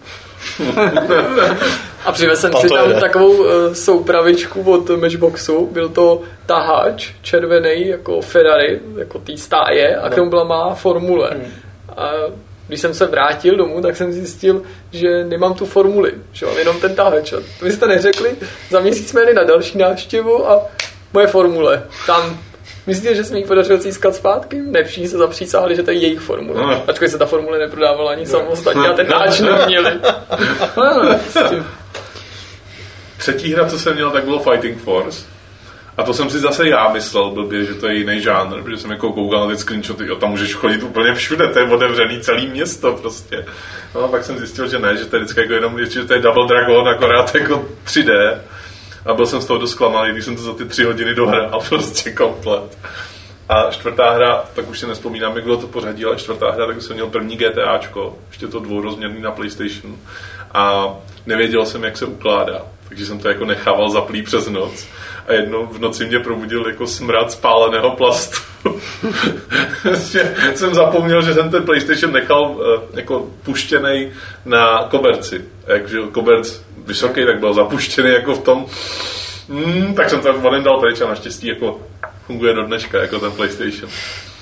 A přivez jsem si tam takovou soupravičku od Matchboxu. Byl to tahač červený jako Ferrari, jako tý stáje a k tomu byla má formule. A když jsem se vrátil domů, tak jsem zjistil, že nemám tu formuli, že mám jenom ten tahač. A to byste neřekli, za měsíc jsme jeli na další návštěvu a moje formule tam. Myslíte, že se mi ji podařilo získat zpátky? Ne, všichni se zapřísáhli, že to je jejich formule. No. Ačkoliv se ta formule neprodávala ani samostatně a ten táč neměli. Třetí hra, co jsem měl, tak bylo Fighting Force. A to jsem si zase já myslel blbě, že to je jiný žánr, protože jsem jako koukal na ty screenshoty, tam můžeš chodit úplně všude, to je otevřený celý město prostě. No a pak jsem zjistil, že ne, že to je vždycky jako jenom, že to je Double Dragon, akorát jako 3D. A byl jsem z toho dost zklamaný, když jsem to za ty 3 hodiny dohrál prostě komplet. A čtvrtá hra, tak už si nespomínám, jak bylo to pořadí, ale čtvrtá hra, tak jsem měl první GTAčko, ještě to 2rozměrný na PlayStation. A nevěděl jsem, jak se ukládá. Takže jsem to jako nechával zaplý přes noc. A jednou v noci mě probudil jako smrad spáleného plastu. Jsem zapomněl, že jsem ten PlayStation nechal jako puštěnej na koberci. Takže koberc vysoký, tak byl zapuštěný jako v tom. Tak jsem to voden dal pryč a naštěstí jako funguje do dneška jako ten PlayStation.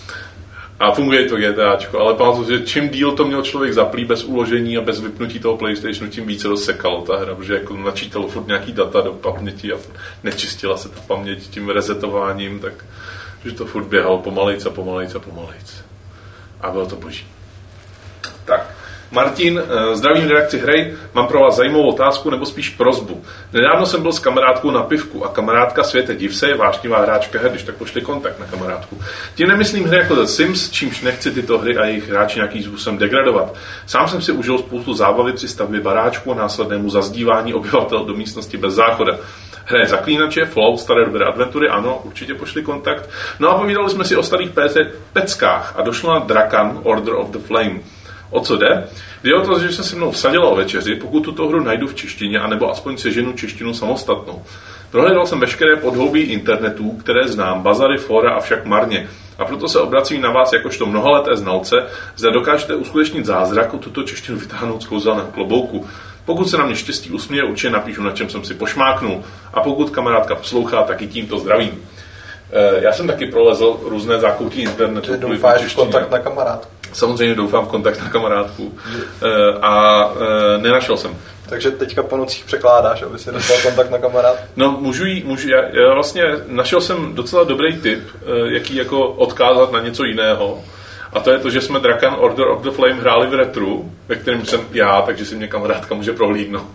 A funguje to GTAčko, ale pamatuju, že čím díl to měl člověk zaplý bez uložení a bez vypnutí toho PlayStationu, tím více rozsekalo ta hra, protože jako načítalo furt nějaký data do paměti a nečistila se ta paměť tím resetováním, tak že to furt běhalo pomalejc. A bylo to boží. Tak, Martin, zdravím redakci Hry, mám pro vás zajímavou otázku nebo spíš prosbu. Nedávno jsem byl s kamarádkou na pivku a kamarádka Světe div se je vášnivá hráčka her, když tak pošli kontakt na kamarádku. Tím nemyslím hry jako The Sims, čímž nechci tyto hry a jejich hráči nějakým způsobem degradovat. Sám jsem si užil spoustu zábavy při stavbě baráčku a následnému zazdívání obyvatel do místnosti bez záchoda. Hraje Zaklínače, Flow, staré dobré adventury, ano, určitě pošli kontakt. No a povídali jsme si o starých peckách a došlo na Drakan, Order of the Flame. O co jde? Jde o to, že se mnou vsadila o večeři, pokud tuto hru najdu v češtině, anebo aspoň seženu češtinu samostatnou. Prohledal jsem veškeré podhoubí internetu, které znám, bazary, fóra, avšak marně. A proto se obracím na vás jakožto mnohaleté znalce, zda dokážete uskutečnit zázrak a tuto češtinu vytáhnout z kouzelného klobouku. Pokud se na mě štěstí usměje, určitě napíšu, na čem jsem si pošmáknul. A pokud kamarádka poslouchá, tak i tímto zdravím. Já jsem taky prolezl různé zákoutí internetu. Doufáš v kontakt na kamarádku? Samozřejmě doufám v kontakt na kamarádku. A nenašel jsem. Takže teďka po nocích překládáš, aby si dostal kontakt na kamarádku? No, můžu. Já vlastně našel jsem docela dobrý tip, jaký jako odkázat na něco jiného. A to je to, že jsme Drakan Order of the Flame hráli v retru, ve kterém jsem já, takže si mě kamarádka může prohlídnout.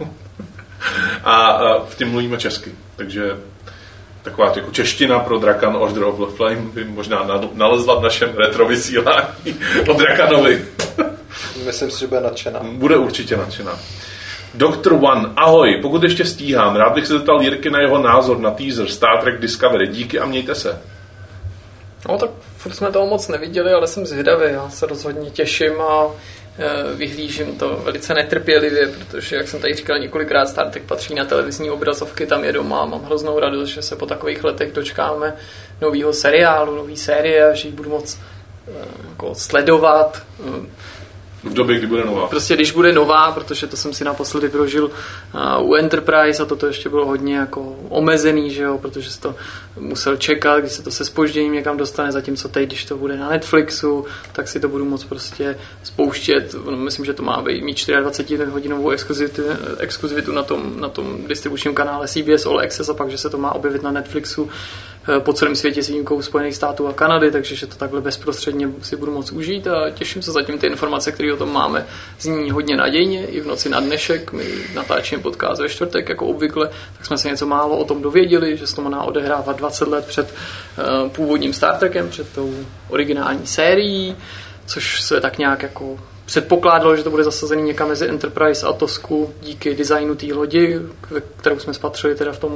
A v tím mluvíme česky. Takže taková jako čeština pro Drakan Order of the Flame by možná nalezla v našem retro vysílání o Drakanovi. Myslím si, že bude nadšená. Bude určitě nadšená. Dr. One, ahoj, pokud ještě stíhám, rád bych se zeptal Jirky na jeho názor na teaser Star Trek Discovery. Díky a mějte se. No tak furt jsme toho moc neviděli, ale jsem zvědavý. Já se rozhodně těším a vyhlížím to velice netrpělivě, protože, jak jsem tady říkal několikrát, Star Trek patří na televizní obrazovky, tam je doma. Mám hroznou radost, že se po takových letech dočkáme nového seriálu, nový série a že ji budu moc jako sledovat. V době, kdy bude nová. Prostě když bude nová, protože to jsem si naposledy prožil u Enterprise a toto ještě bylo hodně jako omezený, že jo, protože jsi to musel čekat, když se to se zpožděním někam dostane, zatímco teď, když to bude na Netflixu, tak si to budu moc prostě spouštět. Myslím, že to má mít 24-hodinovou exkluzivitu na tom distribučním kanále CBS All Access a pak, že se to má objevit na Netflixu po celém světě s výjimkou Spojených států a Kanady, takže že to takhle bezprostředně si budu moc užít a těším se zatím ty informace, které o tom máme, zní hodně nadějně. I v noci na dnešek, my natáčíme podcast ve čtvrtek, jako obvykle, tak jsme se něco málo o tom dověděli, že se to má odehrávat 20 let před původním Star Trekem, před tou originální sérií, což se tak nějak jako předpokládalo, že to bude zasazený někam mezi Enterprise a Tosku díky designu té lodi, kterou jsme spatřili teda v tom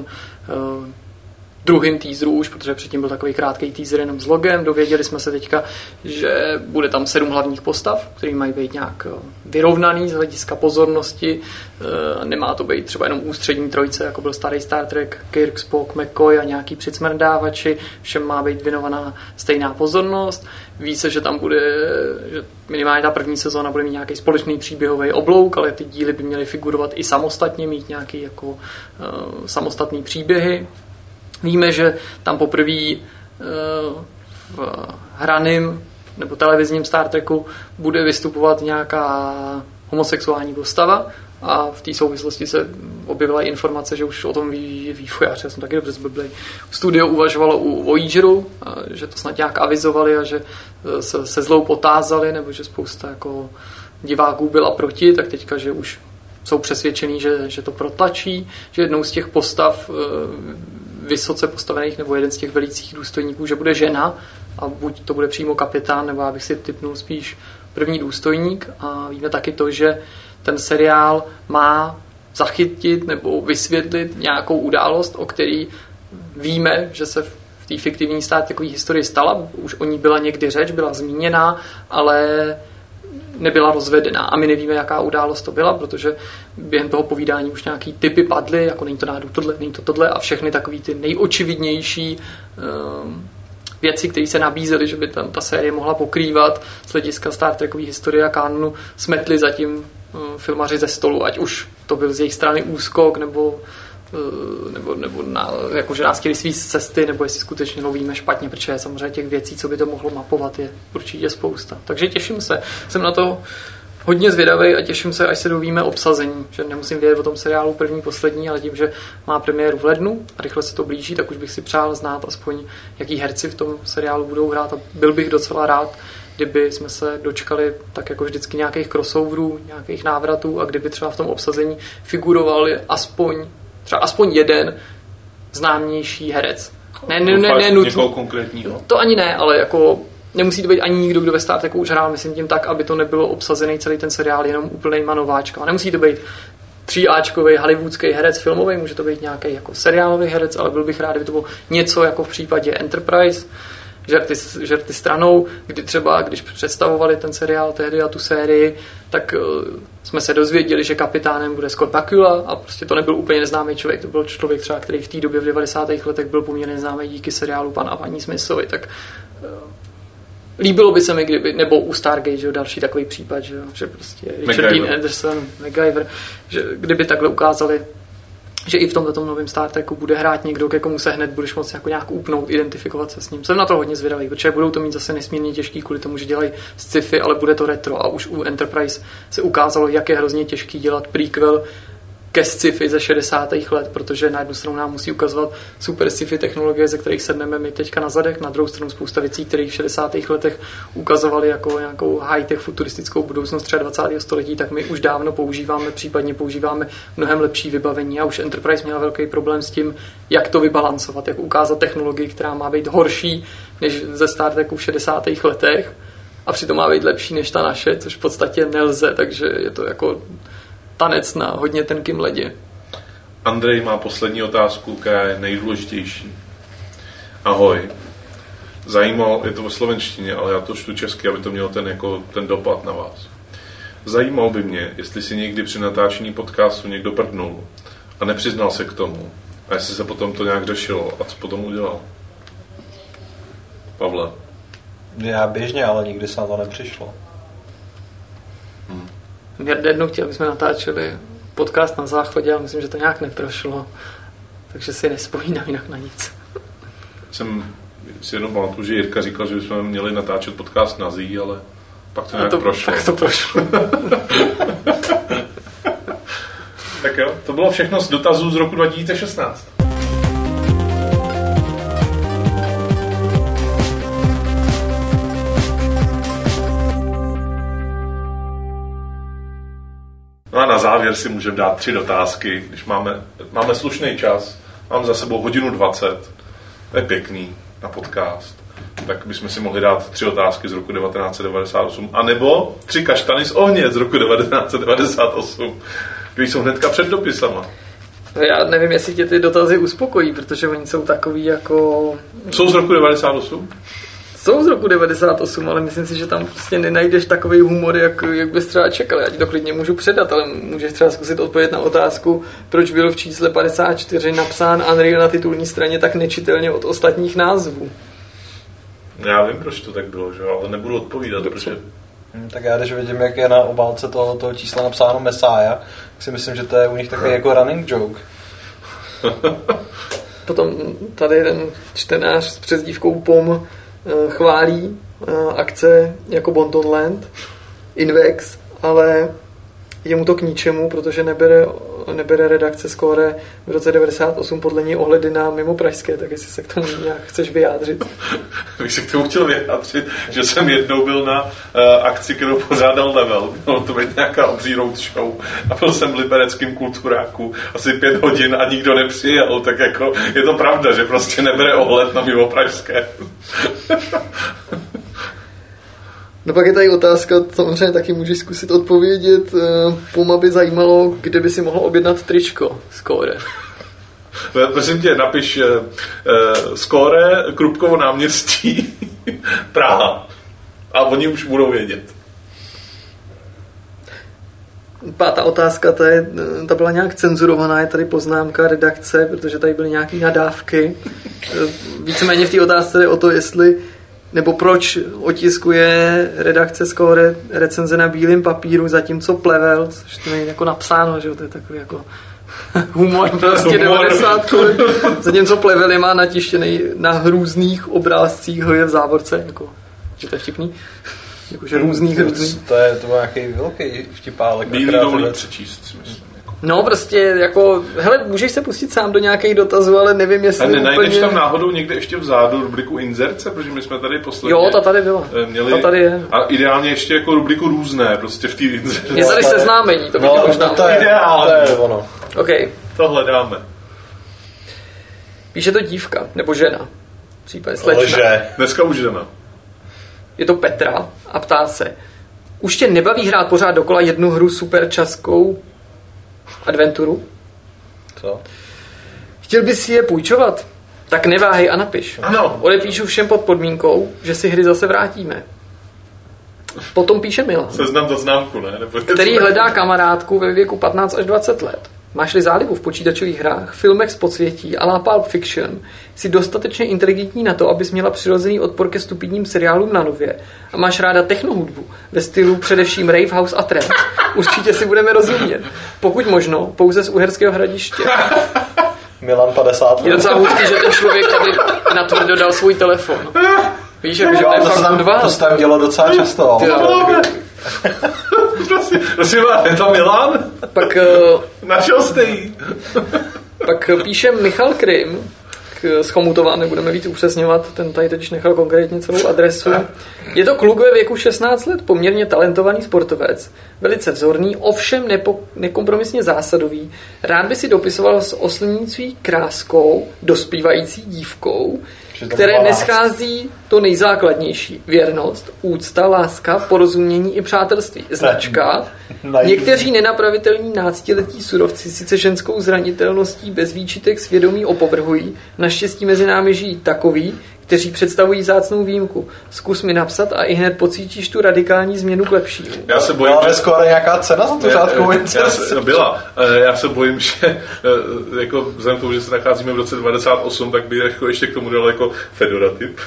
druhým teaseru už, protože předtím byl takový krátký teaser jenom s logem. Dověděli jsme se teďka, že bude tam 7 hlavních postav, který mají být nějak vyrovnaný z hlediska pozornosti. Nemá to být třeba jenom ústřední trojice, jako byl starý Star Trek, Kirk, Spock, McCoy a nějaký přicmrdávači. Všem má být věnovaná stejná pozornost. Ví se, že tam bude, že minimálně ta první sezóna bude mít nějaký společný příběhový oblouk, ale ty díly by měly figurovat i samostatně, mít nějaký jako samostatný příběhy. Víme, že tam poprvé v hraným nebo televizním Star Treku bude vystupovat nějaká homosexuální postava a v té souvislosti se objevila informace, že už o tom ví vývojář, já jsem taky dobře zblblej. Studio uvažovalo u Voyageru, že to snad nějak avizovali a že se zlou potázali, nebo že spousta jako diváků byla proti, tak teďka, že už jsou přesvědčení, že to protlačí, že jednou z těch postav vysoce postavených nebo jeden z těch velicích důstojníků, že bude žena a buď to bude přímo kapitán, nebo já bych si tipnul spíš první důstojník a víme taky to, že ten seriál má zachytit nebo vysvětlit nějakou událost, o který víme, že se v té fiktivní Star Trekové historii stala, už o ní byla někdy řeč, byla zmíněná, ale nebyla rozvedená a my nevíme, jaká událost to byla, protože během toho povídání už nějaký typy padly, jako není to náhodou tohle, není to tohle a všechny takový ty nejočividnější věci, které se nabízely, že by tam ta série mohla pokrývat z hlediska Star Trekové historie a kanonu, smetli zatím filmaři ze stolu, ať už to byl z jejich strany úskok, nebo jakože nás chtěli svést z cesty, nebo jestli skutečně lovíme špatně, protože samozřejmě těch věcí, co by to mohlo mapovat, je určitě spousta. Takže těším se. Jsem na to hodně zvědavý a těším se, až se dovíme obsazení, že nemusím vědět o tom seriálu první, poslední, ale tím, že má premiéru v lednu a rychle se to blíží, tak už bych si přál znát aspoň, jaký herci v tom seriálu budou hrát a byl bych docela rád, kdyby jsme se dočkali tak jako vždycky nějakých crossoverů, nějakých návratů a kdyby třeba v tom obsazení figuroval aspoň jeden známější herec. Ne někoho konkrétního. To ani ne, ale jako nemusí to být ani nikdo, kdo ve Star Treku už hrál, myslím tím tak, aby to nebylo obsazený celý ten seriál jenom úplnýma nováčkama. Nemusí to být 3Ačkový hollywoodský herec filmový, může to být nějaký jako seriálový herec, ale byl bych rád, kdyby to bylo něco jako v případě Enterprise, žerty stranou, kdy třeba, když představovali ten seriál tehdy a tu sérii, tak jsme se dozvěděli, že kapitánem bude Scott Bakula a prostě to nebyl úplně neznámý člověk, to byl člověk třeba, který v té době v 90. letech byl poměrně neznámý díky seriálu Pan a paní Smithovi, tak líbilo by se mi, kdyby, nebo u Stargate, že další takový případ, že prostě Richard Dean Anderson, MacGyver, že kdyby takhle ukázali, že i v tomto novém Star Treku bude hrát někdo, ke komu se hned budeš moct jako nějak upnout, identifikovat se s ním. Jsem na to hodně zvědavý, protože budou to mít zase nesmírně těžký kvůli tomu, že dělají sci-fi, ale bude to retro a už u Enterprise se ukázalo, jak je hrozně těžký dělat prequel ke sci-fi ze 60. let, protože na jednu stranu nám musí ukazovat super sci-fi technologie, ze kterých sedneme my teďka na zadek, na druhou stranu spousta věcí, které v 60. letech ukazovali jako nějakou high-tech futuristickou budoucnost 20. století, tak my už dávno používáme, případně používáme mnohem lepší vybavení a už Enterprise měla velký problém s tím, jak to vybalancovat, jak ukázat technologii, která má být horší než ze Star Treku v 60. letech a přitom má být lepší než ta naše, což v podstatě nelze, takže je to jako tanec na hodně tenkým ledě. Andrej má poslední otázku, která je nejdůležitější. Ahoj. Zajímalo, je to ve slovenštině, ale já to čtu česky, aby to mělo ten dopad na vás. Zajímalo by mě, jestli si někdy při natáčení podcastu někdo prdnul a nepřiznal se k tomu. A jestli se potom to nějak řešilo a co potom udělal. Pavle. Já běžně, ale nikdy se na to nepřišlo. Jednou chtěl, aby jsme natáčeli podcast na záchodě, ale myslím, že to nějak neprošlo. Takže si nespomínám jinak na nic. Jsem si jednou pamatuju, že Jirka říkal, že bychom měli natáčet podcast na Zí, ale pak to nějak prošlo. Tak to prošlo. Tak jo, to bylo všechno z dotazů z roku 2016. No a na závěr si můžeme dát 3 dotázky, když máme slušný čas, mám za sebou 1:20, to je pěkný na podcast, tak bychom si mohli dát 3 otázky z roku 1998, anebo 3 kaštany z ohně z roku 1998, když jsou hnedka před dopisama. Já nevím, jestli tě ty dotazy uspokojí, protože oni jsou takový jako... Jsou z roku 98? Jsou z roku 98, ale myslím si, že tam prostě nenajdeš takový humor, jak bys třeba čekal. Já ti to klidně můžu předat, ale můžeš třeba zkusit odpovědět na otázku, proč byl v čísle 54 napsán Unreal na titulní straně tak nečitelně od ostatních názvů. Já vím, proč to tak bylo, že? Ale nebudu odpovídat, protože... Tak já když vidím, jak je na obálce toho čísla napsáno Messiah, tak si myslím, že to je u nich takový jako running joke. Potom tady jeden čtenář s přezdívkou POM chválí akce jako Bontonland, Invex, ale je mu to k ničemu, protože nebere redakce Score v roce 98 podle něj ohledy na mimo pražské, tak jestli se k tomu nějak chceš vyjádřit. Bych se k tomu chtěl vyjádřit, že jsem jednou byl na akci, kterou pořádal Level. Bylo to být nějaká obří roadshow a byl jsem v libereckém kulturáku asi 5 hodin a nikdo nepřijel, tak jako je to pravda, že prostě nebere ohled na mimo pražské. No pak je tady otázka, samozřejmě taky můžeš zkusit odpovědět. Poma by zajímalo, kde by si mohl objednat tričko Score. Prosím tě, napiš Score, Krupkovo náměstí, Praha. A oni už budou vědět. Pátá otázka, ta byla nějak cenzurovaná, je tady poznámka redakce, protože tady byly nějaké nadávky. Víceméně v té otázce jde o to, jestli nebo proč otiskuje redakce Score recenze na bílém papíru, zatímco Plevel, což to není jako napsáno, že to je takový jako humor prostě 90. Zatímco Plevel je má natištěný na různých obrázcích, ho je v závorce, jako, že to je vtipný. Jakože různých. To byl nějaký velký vtipálek. Bílý dovolí přečíst, si myslím. No prostě jako, hele, můžeš se pustit sám do nějakých dotazů, ale nevím, jestli a nenajdeš úplně... tam náhodou někde ještě vzadu rubriku inzerce, protože my jsme tady posledně... Jo, ta tady byla. Měli, ta tady je. A ideálně ještě jako rubriku různé, prostě v té inzerce. Je tady seznámení, to by tě možná... To je ono. OK. To hledáme. Píše to dívka, nebo žena. Případně slečna. Dneska už žena. Je to Petra a ptá se, už tě nebaví hrát pořád dokola jednu hru super časkou adventuru? Co? Chtěl bys si je půjčovat? Tak neváhej a napiš. Ano. Odepíšu všem pod podmínkou, že si hry zase vrátíme. Potom píše Milan, Seznam za známku, ne? Nebo který hledá kamarádku ve věku 15 až 20 let. Máš-li zálibu v počítačových hrách, filmech z podsvětí a la Pulp Fiction, jsi dostatečně inteligentní na to, abys měla přirozený odpor ke stupidním seriálům na Nově a máš ráda technohudbu ve stylu především Rave House a Trance, určitě si budeme rozumět. Pokud možno, pouze z Uherského Hradiště. Milan 50 let. Je docela hustý, že ten člověk tady natvrdo dal svůj telefon. Víš, jakože to je fakt hudba. To se tam dělo docela často. Prosím vás, je to Milan? Pak, našel jste jí. Pak píše Michal Krym z Chomutova, nebudeme víc upřesňovat, ten tady teď nechal konkrétně celou adresu. Je to kluk ve věku 16 let, poměrně talentovaný sportovec, velice vzorný, ovšem nekompromisně zásadový. Rád by si dopisoval s oslňující kráskou, dospívající dívkou, které neschází to nejzákladnější. Věrnost, úcta, láska, porozumění i přátelství. Značka. Někteří nenapravitelní náctiletí surovci sice ženskou zranitelností bez výčitek svědomí opovrhují. Naštěstí mezi námi žijí takoví, kteří představují vzácnou výjimku. Zkus mi napsat a i hned pocítíš tu radikální změnu k lepšímu. Já se bojím, že skoro nějaká cena za tu řádkovou byla. Já se bojím, že jako vzhledem k tomu, že se nacházíme v roce 98, tak by jako ještě k tomu dal jako Fedora typ.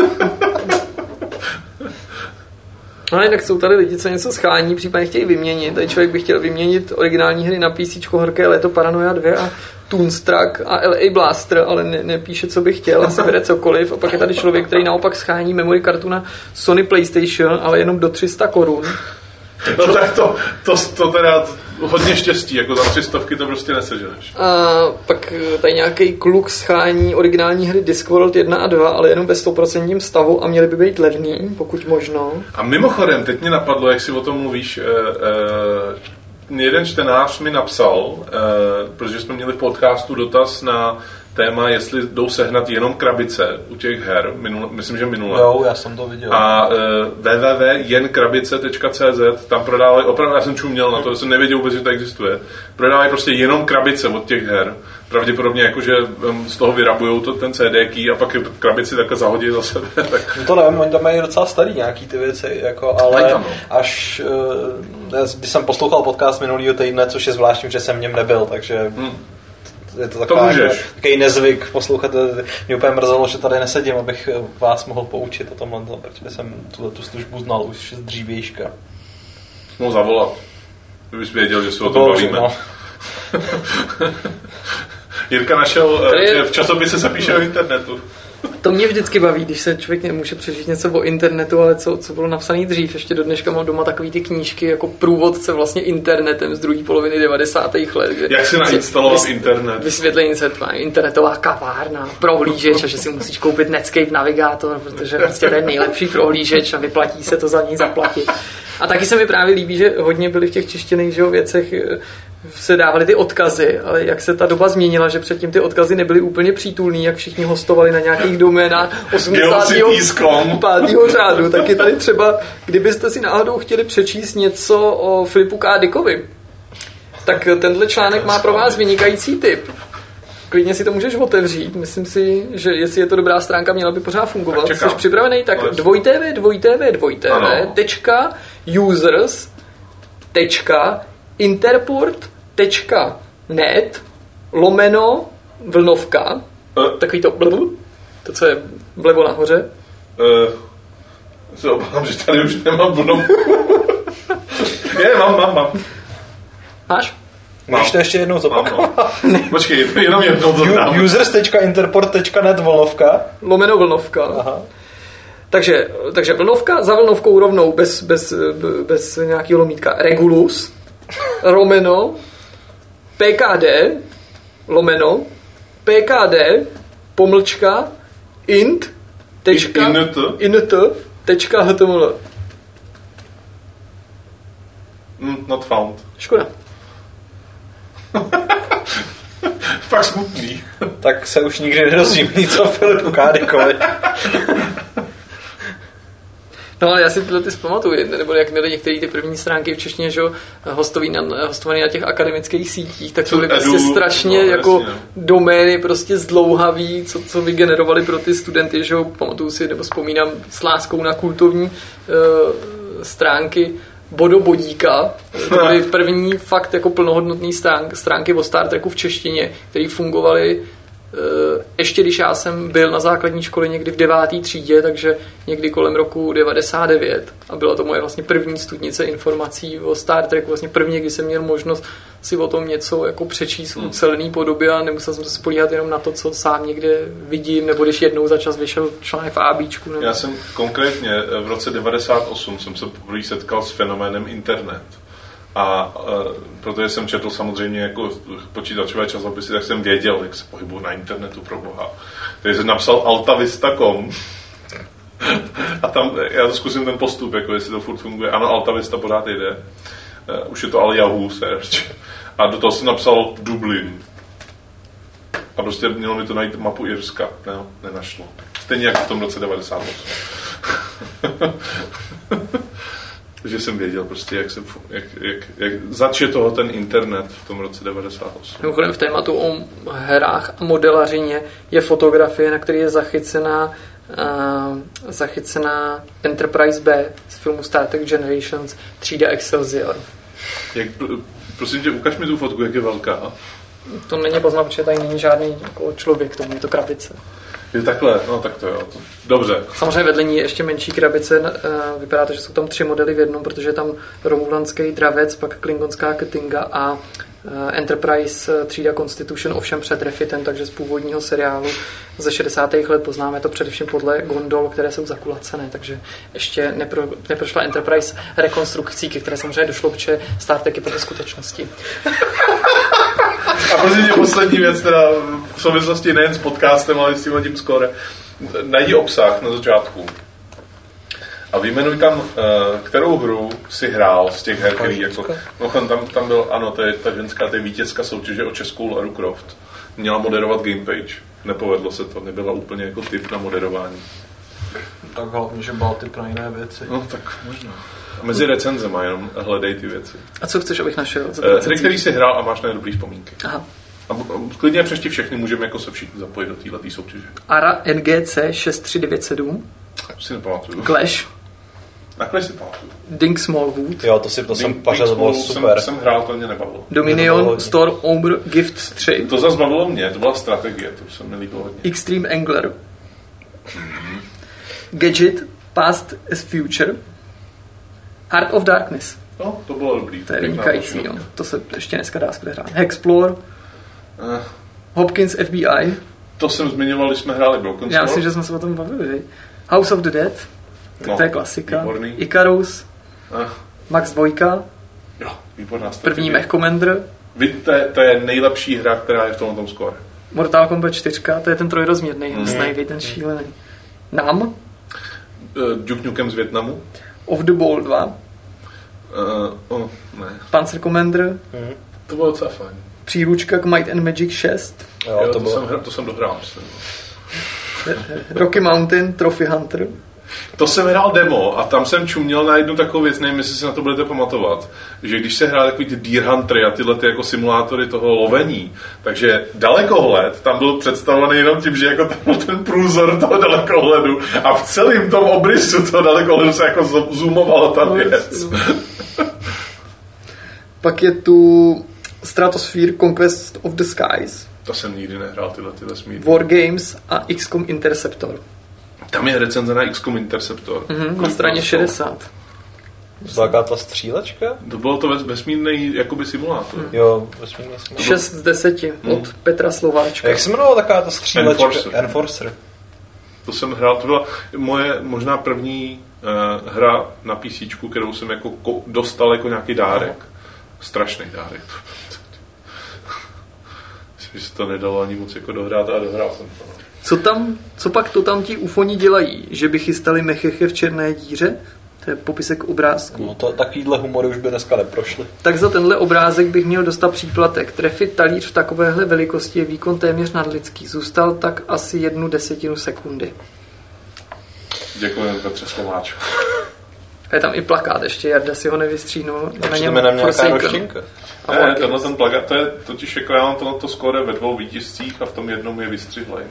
No, tak jsou tady lidi, co něco schání, případně chtějí vyměnit. Tady člověk by chtěl vyměnit originální hry na PC Horké léto, Paranoia 2 a Toonstruck a LA Blaster, ale nepíše, co by chtěl, asi bere cokoliv. A pak je tady člověk, který naopak schání memory kartu na Sony PlayStation, ale jenom do 300 korun. No tak to teda hodně štěstí, jako za 300 to prostě neseženeš. A pak tady nějaký kluk schání originální hry Discworld 1 a 2, ale jenom ve 100% stavu a měly by být levný, pokud možno. A mimochodem, teď mě napadlo, jak si o tom mluvíš, jeden čtenář mi napsal, protože jsme měli v podcastu dotaz na téma, jestli jdou sehnat jenom krabice u těch her, myslím, že minule. Jo, já jsem to viděl. A www.jenkrabice.cz, tam prodávají, opravdu já jsem čuměl na to, jsem nevěděl vůbec, že to existuje. Prodávají prostě jenom krabice od těch her. Pravděpodobně jakože z toho vyrabujou ten CD key a pak krabici takhle zahodí za sebe. Tak. No to nevím, oni tam mají docela starý nějaký ty věci, jako, ale tam, no. Až když jsem poslouchal podcast minulýho týdne, což je zvláštní, že jsem v něm nebyl, takže je to takový nezvyk poslouchat. Mě úplně mrzelo, že tady nesedím, abych vás mohl poučit o tomhle, protože jsem tu službu znal už z dřívějška. Mohl zavolat, kdybys věděl, že se o tom bavíme. No. Jirka našel, že v časopise se píše o internetu. To mě vždycky baví, když se člověk nemůže přežít něco o internetu, ale co bylo napsané dřív. Ještě do dneška mám doma takový ty knížky jako průvodce vlastně internetem z druhé poloviny 90. let. Jak si nainstalovat internet? Vysvětlení se internetová kavárna, prohlížeč a že si musíš koupit Netscape navigátor, protože vlastně to je nejlepší prohlížeč a vyplatí se to za něj zaplatit. A taky se mi právě líbí, že hodně byly v těch čištěných věcech se dávaly ty odkazy, ale jak se ta doba změnila, že předtím ty odkazy nebyly úplně přítulný, jak všichni hostovali na nějakých doménách 85. řádu, tak je tady třeba, kdybyste si náhodou chtěli přečíst něco o Filipu K. Dickovi, tak tenhle článek má pro vás vynikající tip. Klidně si to můžeš otevřít, myslím si, že jestli je to dobrá stránka, měla by pořád fungovat. Jsi připravený, tak www.users interport.net/vlnovka. Takový to co je vlevo nahoře. Se obávám, že tady už nemám vlnovku. Mám. Máš? Můžeš to ještě jednou zopakovat? Počkej, jenom jednou to dám. Users.interport.net vlnovka. /vlnovka. Aha. Takže vlnovka, za vlnovkou rovnou bez nějakého lomítka Regulus, Romeno, PKD, lomeno, PKD, pomlčka, int.html. Not found. Škoda. Fakt smutný. Tak se už nikdy nedozvím nic o Filipu Kádykovi. No ale já si tyhle ty zpamatuju, nebo jak měli některé ty první stránky v češtině, že hostovaný na těch akademických sítích, tak to byly prostě strašně jako jasně, domény prostě zdlouhavý, co vygenerovali pro ty studenty, že pamatuju si, nebo vzpomínám s láskou na kultovní stránky Bodo Bodíka, to byly první fakt jako plnohodnotné stránky o Star Treku v češtině, které fungovaly ještě když já jsem byl na základní škole někdy v 9. třídě, takže někdy kolem roku 99 a byla to moje vlastně první studnice informací o Star Treku, vlastně první, kdy jsem měl možnost si o tom něco jako přečíst v ucelený podobě a nemusel jsem se spolíhat jenom na to, co sám někde vidím, nebo když jednou za čas vyšel článek v ABčku. Nebo... Já jsem konkrétně v roce 98 jsem se poprvé setkal s fenoménem internet. A protože jsem četl samozřejmě jako počítačové časopisy, tak jsem věděl, jak se pohybuju na internetu pro boha. Takže jsem napsal altavista.com a tam, já to zkusím ten postup, jako jestli to furt funguje. Ano, Altavista pořád jde. Už je to ale Yahoo search. A do toho jsem napsal Dublin. A prostě mělo mi to najít mapu Irska. No, nenašlo. Stejně jako v tom roce 98. Takže jsem věděl prostě, jak začne toho ten internet v tom roce 98. Mimochodem v tématu o hrách a modelařině je fotografie, na které je zachycená Enterprise B z filmu Star Trek Generations, třída Excelsior. Prosím tě, ukaž mi tu fotku, jak je velká. To není poznat, protože tady není žádný jako člověk, tomu je to krabice. Je takhle, no tak to jo. Dobře. Samozřejmě vedle ní je ještě menší krabice, vypadá to, že jsou tam 3 modely v jednom, protože je tam romulanský dravec, pak klingonská Ketinga a Enterprise třída Constitution, ovšem před refitem, takže z původního seriálu ze 60. let poznáme to především podle gondol, které jsou zakulacené, takže ještě neprošla Enterprise rekonstrukcí, ke které samozřejmě došlo, protože Star Trek je podle skutečnosti. A prosím tě, poslední věc, teda v souvislosti nejen s podcastem, ale s tím skóre. Najdi obsah na začátku a vyjmenuj tam, kterou hru si hrál z těch her, který jako... No, tam byl, ano, to je ta ženská, to je vítězka soutěže o českou Lara Croft. Měla moderovat Gamepage. Nepovedlo se to, nebyla úplně jako typ na moderování. Tak hlavně, že byl typ na jiné věci. No, tak možná. A mezi recenzema jenom hledej ty věci. A co chceš, abych našel? Hry, který jsi hrál a máš na dobrý vzpomínky. Aha. A klidně přešti všechny, můžeme jako se všichni zapojit do této soutěže. ARA NGC 6397. To si nepamatuju. Clash. Na Clash si pamatuju. Dink Smallwood. Jo, to jsem pařil, to bylo super. Jsem hrál, to mě nebavilo. Dominion, Storm Ombre, Gift 3. To zase bavilo mě, to byla strategie, to se mi líbilo hodně. Extreme Angler. Gadget, Past as Future. Heart of Darkness. No, to bylo dobrý. To je vynikající, no. To se ještě dneska dá skvěle hrát. Hexplore. Hopkins FBI. To jsem zmiňoval, když jsme hráli Broken Sword. Já myslím, že jsme se o tom bavili. House of the Dead. No, to je klasika. Výborný. Icarus. Max 2. Jo, výborná strategie. První Mech Commander. To je nejlepší hra, která je v tomhle skóre. Mortal Kombat 4, to je ten trojrozměrný, hnusnej, ten šílený. Nam. Duke Nukem z Vietnamu. Off the Ball 2. Ne. Panzer Commander. To bylo docela fajn. Příručka k Might and Magic 6. Jo, to jsem dohrál. Rocky Mountain, Trophy Hunter. To jsem hrál demo a tam jsem čuměl na jednu takovou věc, nevím, jestli si na to budete pamatovat, že když se hrál takový ty Deer Huntery a tyhle ty jako simulátory toho lovení, takže dalekohled tam byl představovaný jenom tím, že jako tam byl ten průzor toho dalekohledu a v celém tom obrysu toho dalekohledu se jako zoomovala ta věc. Pak je tu Stratosphere Conquest of the Skies. To jsem nikdy nehrál, tyhle vesmírny. Wargames a XCOM Interceptor. Tam je recenze na XCOM Interceptor. Na straně 60. Jaká ta střílečka? To bylo to vesmírný jakoby simulátor. Jo, vesmírný simulátor. 6 z 10 od Petra Slováčka. Jak se jmenovala taková ta střílečka? Enforcer. To jsem hrál, to byla moje možná první hra na PC, kterou jsem jako dostal jako nějaký dárek. Strašný dárek. Myslím, že se to nedalo ani moc jako dohrát a dohrál jsem to. Co pak to tam ti ufoni dělají? Že by chystali mecheche v černé díře? To je popisek obrázku. No to takovýhle humory už by dneska neprošly. Tak za tenhle obrázek bych měl dostat příplatek. Trefit talíř v takovéhle velikosti je výkon téměř nadlidský. Zůstal tak asi 1/10 sekundy. Děkujeme Petře Slováčku. A je tam i plakát ještě, Jarda si ho nevystříhnul. Na něm nějaká roštěnka. Ne, tenhle ten plakát, to je totiž jako já mám tohleto skóre ve 2 výtiscích a v tom jednom je vystřihlej.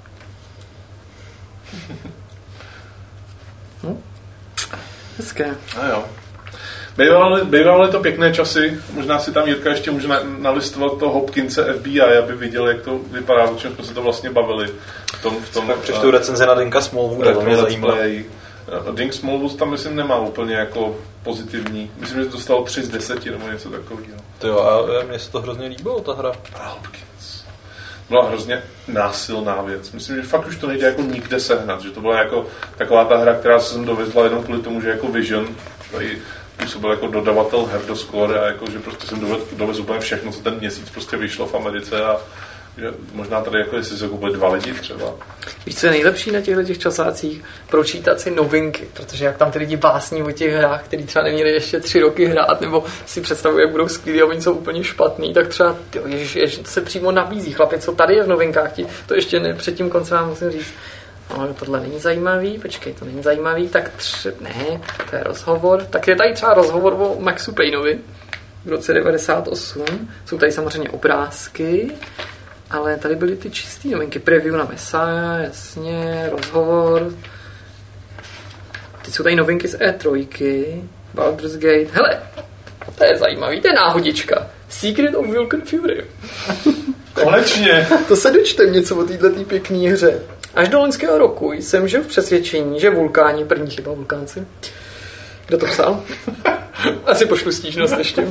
No. Hezké. A jo. Bývaly to pěkné časy, možná si tam Jirka ještě může nalistovat toho Hopkinse FBI, aby viděl, jak to vypadá, o čem jsme se to vlastně bavili. Tak přečtu recenzi na Dinka Smallwooda, to mě zajímá. Dink Smallwood tam myslím nemá úplně jako pozitivní. Myslím, že to dostalo 3 z 10 nebo něco takového. To jo, a mně se to hrozně líbilo, ta hra. Hopkins. Byla hrozně násilná věc. Myslím, že fakt už to nejde jako nikde sehnat, že to byla jako taková ta hra, která se sem dovezla jenom kvůli tomu, že jako Vision tady působil jako dodavatel her do Score a jako, že prostě jsem dovezl úplně všechno, co ten měsíc prostě vyšlo v Americe a že možná tady jako jestli se koupili 2 lidi třeba. Víš, co je nejlepší na těch časácích? Pročítat si novinky, protože jak tam ty lidi básní o těch hrách, který třeba neměli ještě 3 roky hrát, nebo si představují, jak budou skvělí a oni jsou úplně špatný, tak třeba ježiš, to se přímo nabízí. Chlapi, co tady je v novinkách, to ještě ne, před tím koncem vám musím říct. No, tohle není zajímavý, počkej, to není zajímavý, tak ne, to je rozhovor. Tak je tady třeba rozhovor o Maxu Payneovi v roce 98. Jsou tady samozřejmě obrázky, ale tady byly ty čistý novinky. Preview na Messiah, jasně, rozhovor. Teď jsou tady novinky z E3, Baldur's Gate. Hele, to je zajímavý, to je náhodička. Secret of Vulcan Fury. Konečně. To se dočtem něco o této pěkné hře. Až do loňského roku jsem žil v přesvědčení, že vulkáni, první chyba vulkánci. Kdo to psal? Asi pošlu stížnost ještě.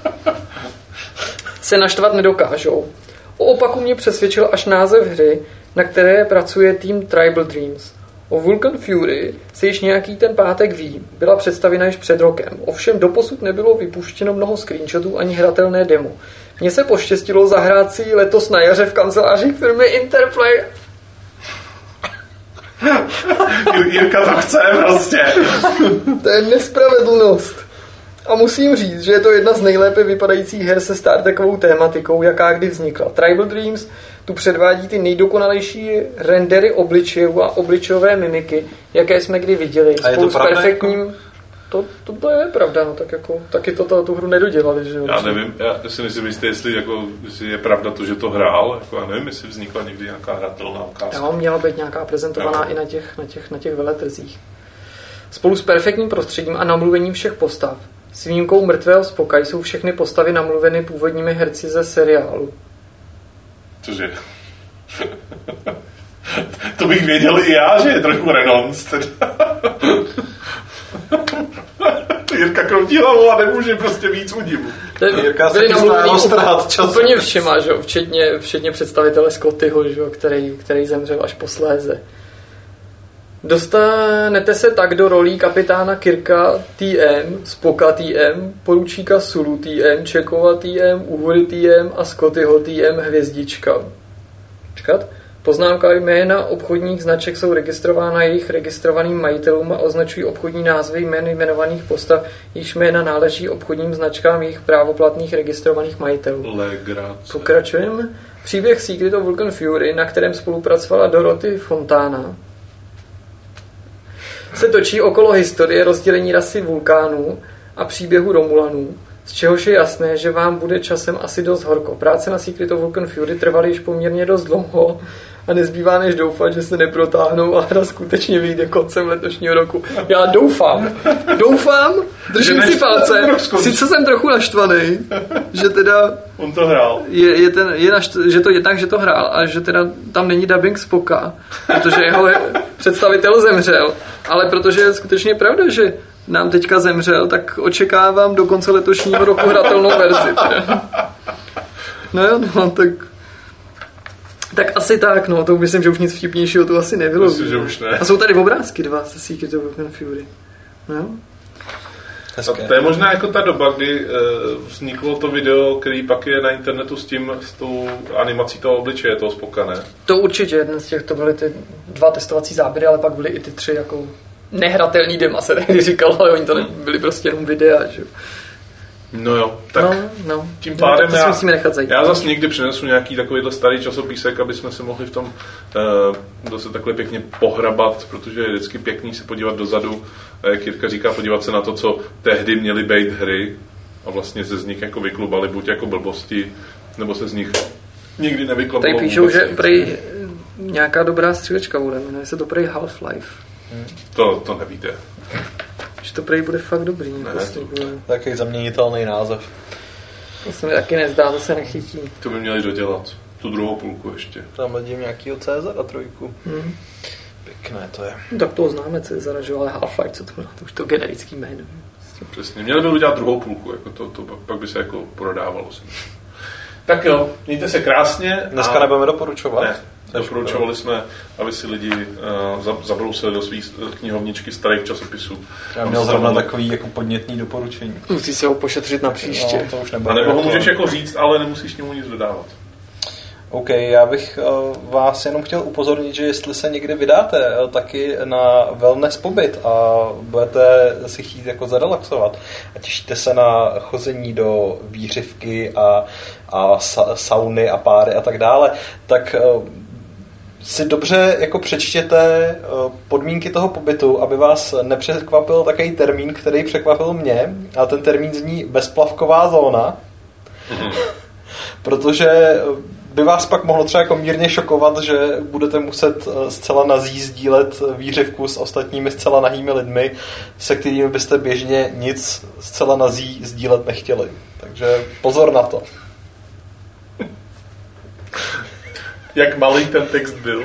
Se naštvat nedokážou. O opaku mě přesvědčil až název hry, na které pracuje tým Tribal Dreams. O Vulcan Fury se již nějaký ten pátek ví, byla představena již před rokem. Ovšem doposud nebylo vypuštěno mnoho screenshotů ani hratelné demo. Mně se poštěstilo zahrát si letos na jaře v kanceláři firmy Interplay. Jirka to chce prostě. To je nespravedlnost. A musím říct, že je to jedna z nejlépe vypadajících her se Star Trekovou tématikou, jaká kdy vznikla. Tribal Dreams tu předvádí ty nejdokonalejší rendery obličejů a obličejové mimiky, jaké jsme kdy viděli. Spolu s perfektním... Jako... To je pravda, no, tak jako taky tu hru nedodělali, že jo. Já nevím, já si nejsem jistý, jestli je pravda to, že to hrál, jako já nevím, jestli vznikla někdy nějaká hratelná ukázka. Já měla být nějaká prezentovaná i na těch veletrzích. Spolu s perfektním prostředím a namluvením všech postav. S výjimkou mrtvého Spocka jsou všechny postavy namluveny původními herci ze seriálu. Cože? To bych věděl i já, že je trochu renonc. Jirka kroutí hlavou a nemůže prostě víc udivu. Jirka se chystá roztrhat čas. Úplně všema, že? Včetně představitele Scottyho, že? Který zemřel až posléze. Dostanete se tak do rolí kapitána Kirka TM, Spocka TM, poručíka Sulu TM, Checkova TM, Uhura TM a Scottyho TM hvězdička. Čekat? Poznámka jména obchodních značek jsou registrována jejich registrovaným majitelům a označují obchodní názvy jmén jmenovaných postav, jejichž jména náleží obchodním značkám jejich právoplatných registrovaných majitelů. Legrace. Pokračujeme. Příběh Secret of Vulcan Fury, na kterém spolupracovala Dorothy Fontana, se točí okolo historie rozdělení rasy vulkánů a příběhu Romulanů, z čehož je jasné, že vám bude časem asi dost horko. Práce na Secret of Vulcan Fury trvaly již poměrně dost dlouho a nezbývá než doufat, že se neprotáhnou a hra skutečně vyjde koncem letošního roku. Já doufám, držím si palce, sice jsem trochu naštvaný, že teda on to hrál. Že to jednak, že to hrál a že teda tam není dubbing Spocka, protože jeho představitel zemřel, ale protože je skutečně pravda, že nám teďka zemřel, tak očekávám do konce letošního roku hratelnou verzi. Teda. No jo, no, tak asi tak, no, to myslím, že už nic vtipnějšího tu asi nebylo. Myslím, že už ne. A jsou tady obrázky 2 ze Secret of Open Fury. No. To je možná jako ta doba, kdy vzniklo to video, který pak je na internetu s tou animací toho obličeje, toho Spocka, ne? To určitě, jeden z těch, to byly ty 2 testovací záběry, ale pak byly i ty 3 jako nehratelný dema, se tehdy říkalo, ale oni to byly prostě jenom videa, že? No jo, tak no. tím pádem já zase někdy přinesu nějaký takovýhle starý časopisek, aby jsme se mohli v tom zase takhle pěkně pohrabat, protože je vždycky pěkný se podívat dozadu, jak Jirka říká, podívat se na to, co tehdy měly být hry a vlastně se z nich jako vyklubali buď jako blbosti, nebo se z nich nikdy nevyklubalo. Tady píšou, že prej nějaká dobrá střílečka bude, jmenuje se to prej Half-Life. To nevíte. Že to prej bude fakt dobrý. Takový zaměnitelný název. To se mi taky nezdá, to se nechytí. To by měli dodělat. Tu druhou půlku ještě. Tam vidím nějakýho Cezara 3. Pěkné to je. Tak toho známe Cezara, že ale Half-Life, co to bylo? To už to generický jméno. Přesně. Měli by udělat druhou půlku, jako to pak by se jako prodávalo. Tak jo, mějte se krásně. Dneska nebudeme doporučovat. Ne. Doporučovali jsme, aby si lidi zabrousili do svých knihovničky starých časopisů. Já měl zrovna takový jako podnětný doporučení. Musí se ho pošetřit na příště. No, to už a nebo ho můžeš jako říct, ale nemusíš němu nic dodávat. OK, já bych vás jenom chtěl upozornit, že jestli se někdy vydáte taky na wellness pobyt a budete si chtít jako zarelaxovat a těšíte se na chození do výřivky a sauny a páry a tak dále, tak si dobře jako přečtěte podmínky toho pobytu, aby vás nepřekvapil takový termín, který překvapil mě, a ten termín zní bezplavková zóna, protože by vás pak mohlo třeba jako mírně šokovat, že budete muset zcela nazí sdílet výřivku s ostatními zcela nahými lidmi, se kterými byste běžně nic zcela nazí sdílet nechtěli. Takže pozor na to. Jak malý ten text byl?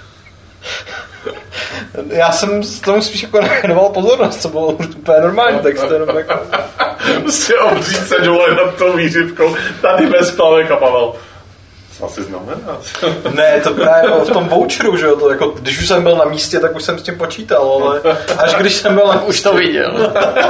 Já jsem s tomu spíš jako nevěnoval pozornost, co bylo úplně normální text. Jenom jako... Prostě obřít se dole nad tou výřivkou, tady bez plavek a Pavel. Co asi znamená? Ne, to právě v tom voucheru, že jo, to jako, když už jsem byl na místě, tak už jsem s tím počítal, ale až když jsem byl už to viděl.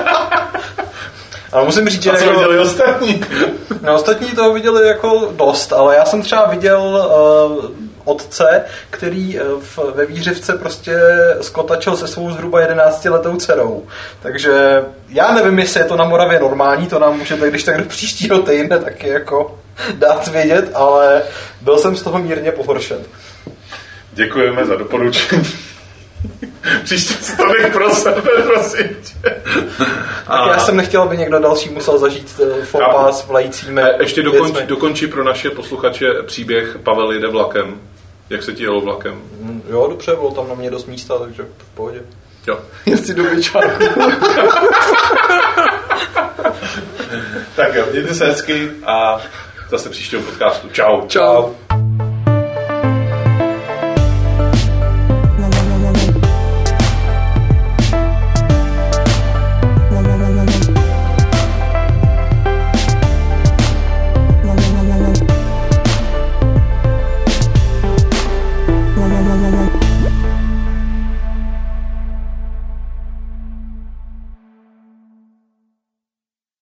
Ale musím říct, že... A co viděli ostatní? No, ostatní toho viděli jako dost, ale já jsem třeba viděl otce, který ve výřivce prostě skotačil se svou zhruba 11letou dcerou. Takže já nevím, jestli je to na Moravě normální, to nám můžete, když tak do příštího týdne taky jako dát vědět, ale byl jsem z toho mírně pohoršen. Děkujeme za doporučení. Příště stolik pro sebe, prosím tě. Já jsem nechtěl, aby někdo další musel zažít foupa s vlajícími. Ještě dokončí pro naše posluchače příběh Pavel jede vlakem. Jak se ti jelo vlakem? Jo, dobře, bylo tam na mě dost místa, takže v pohodě. Jo. Jsi do Byčáku. Tak jo, mějte se hezky a zase příštího podcastu. Čau. Čau.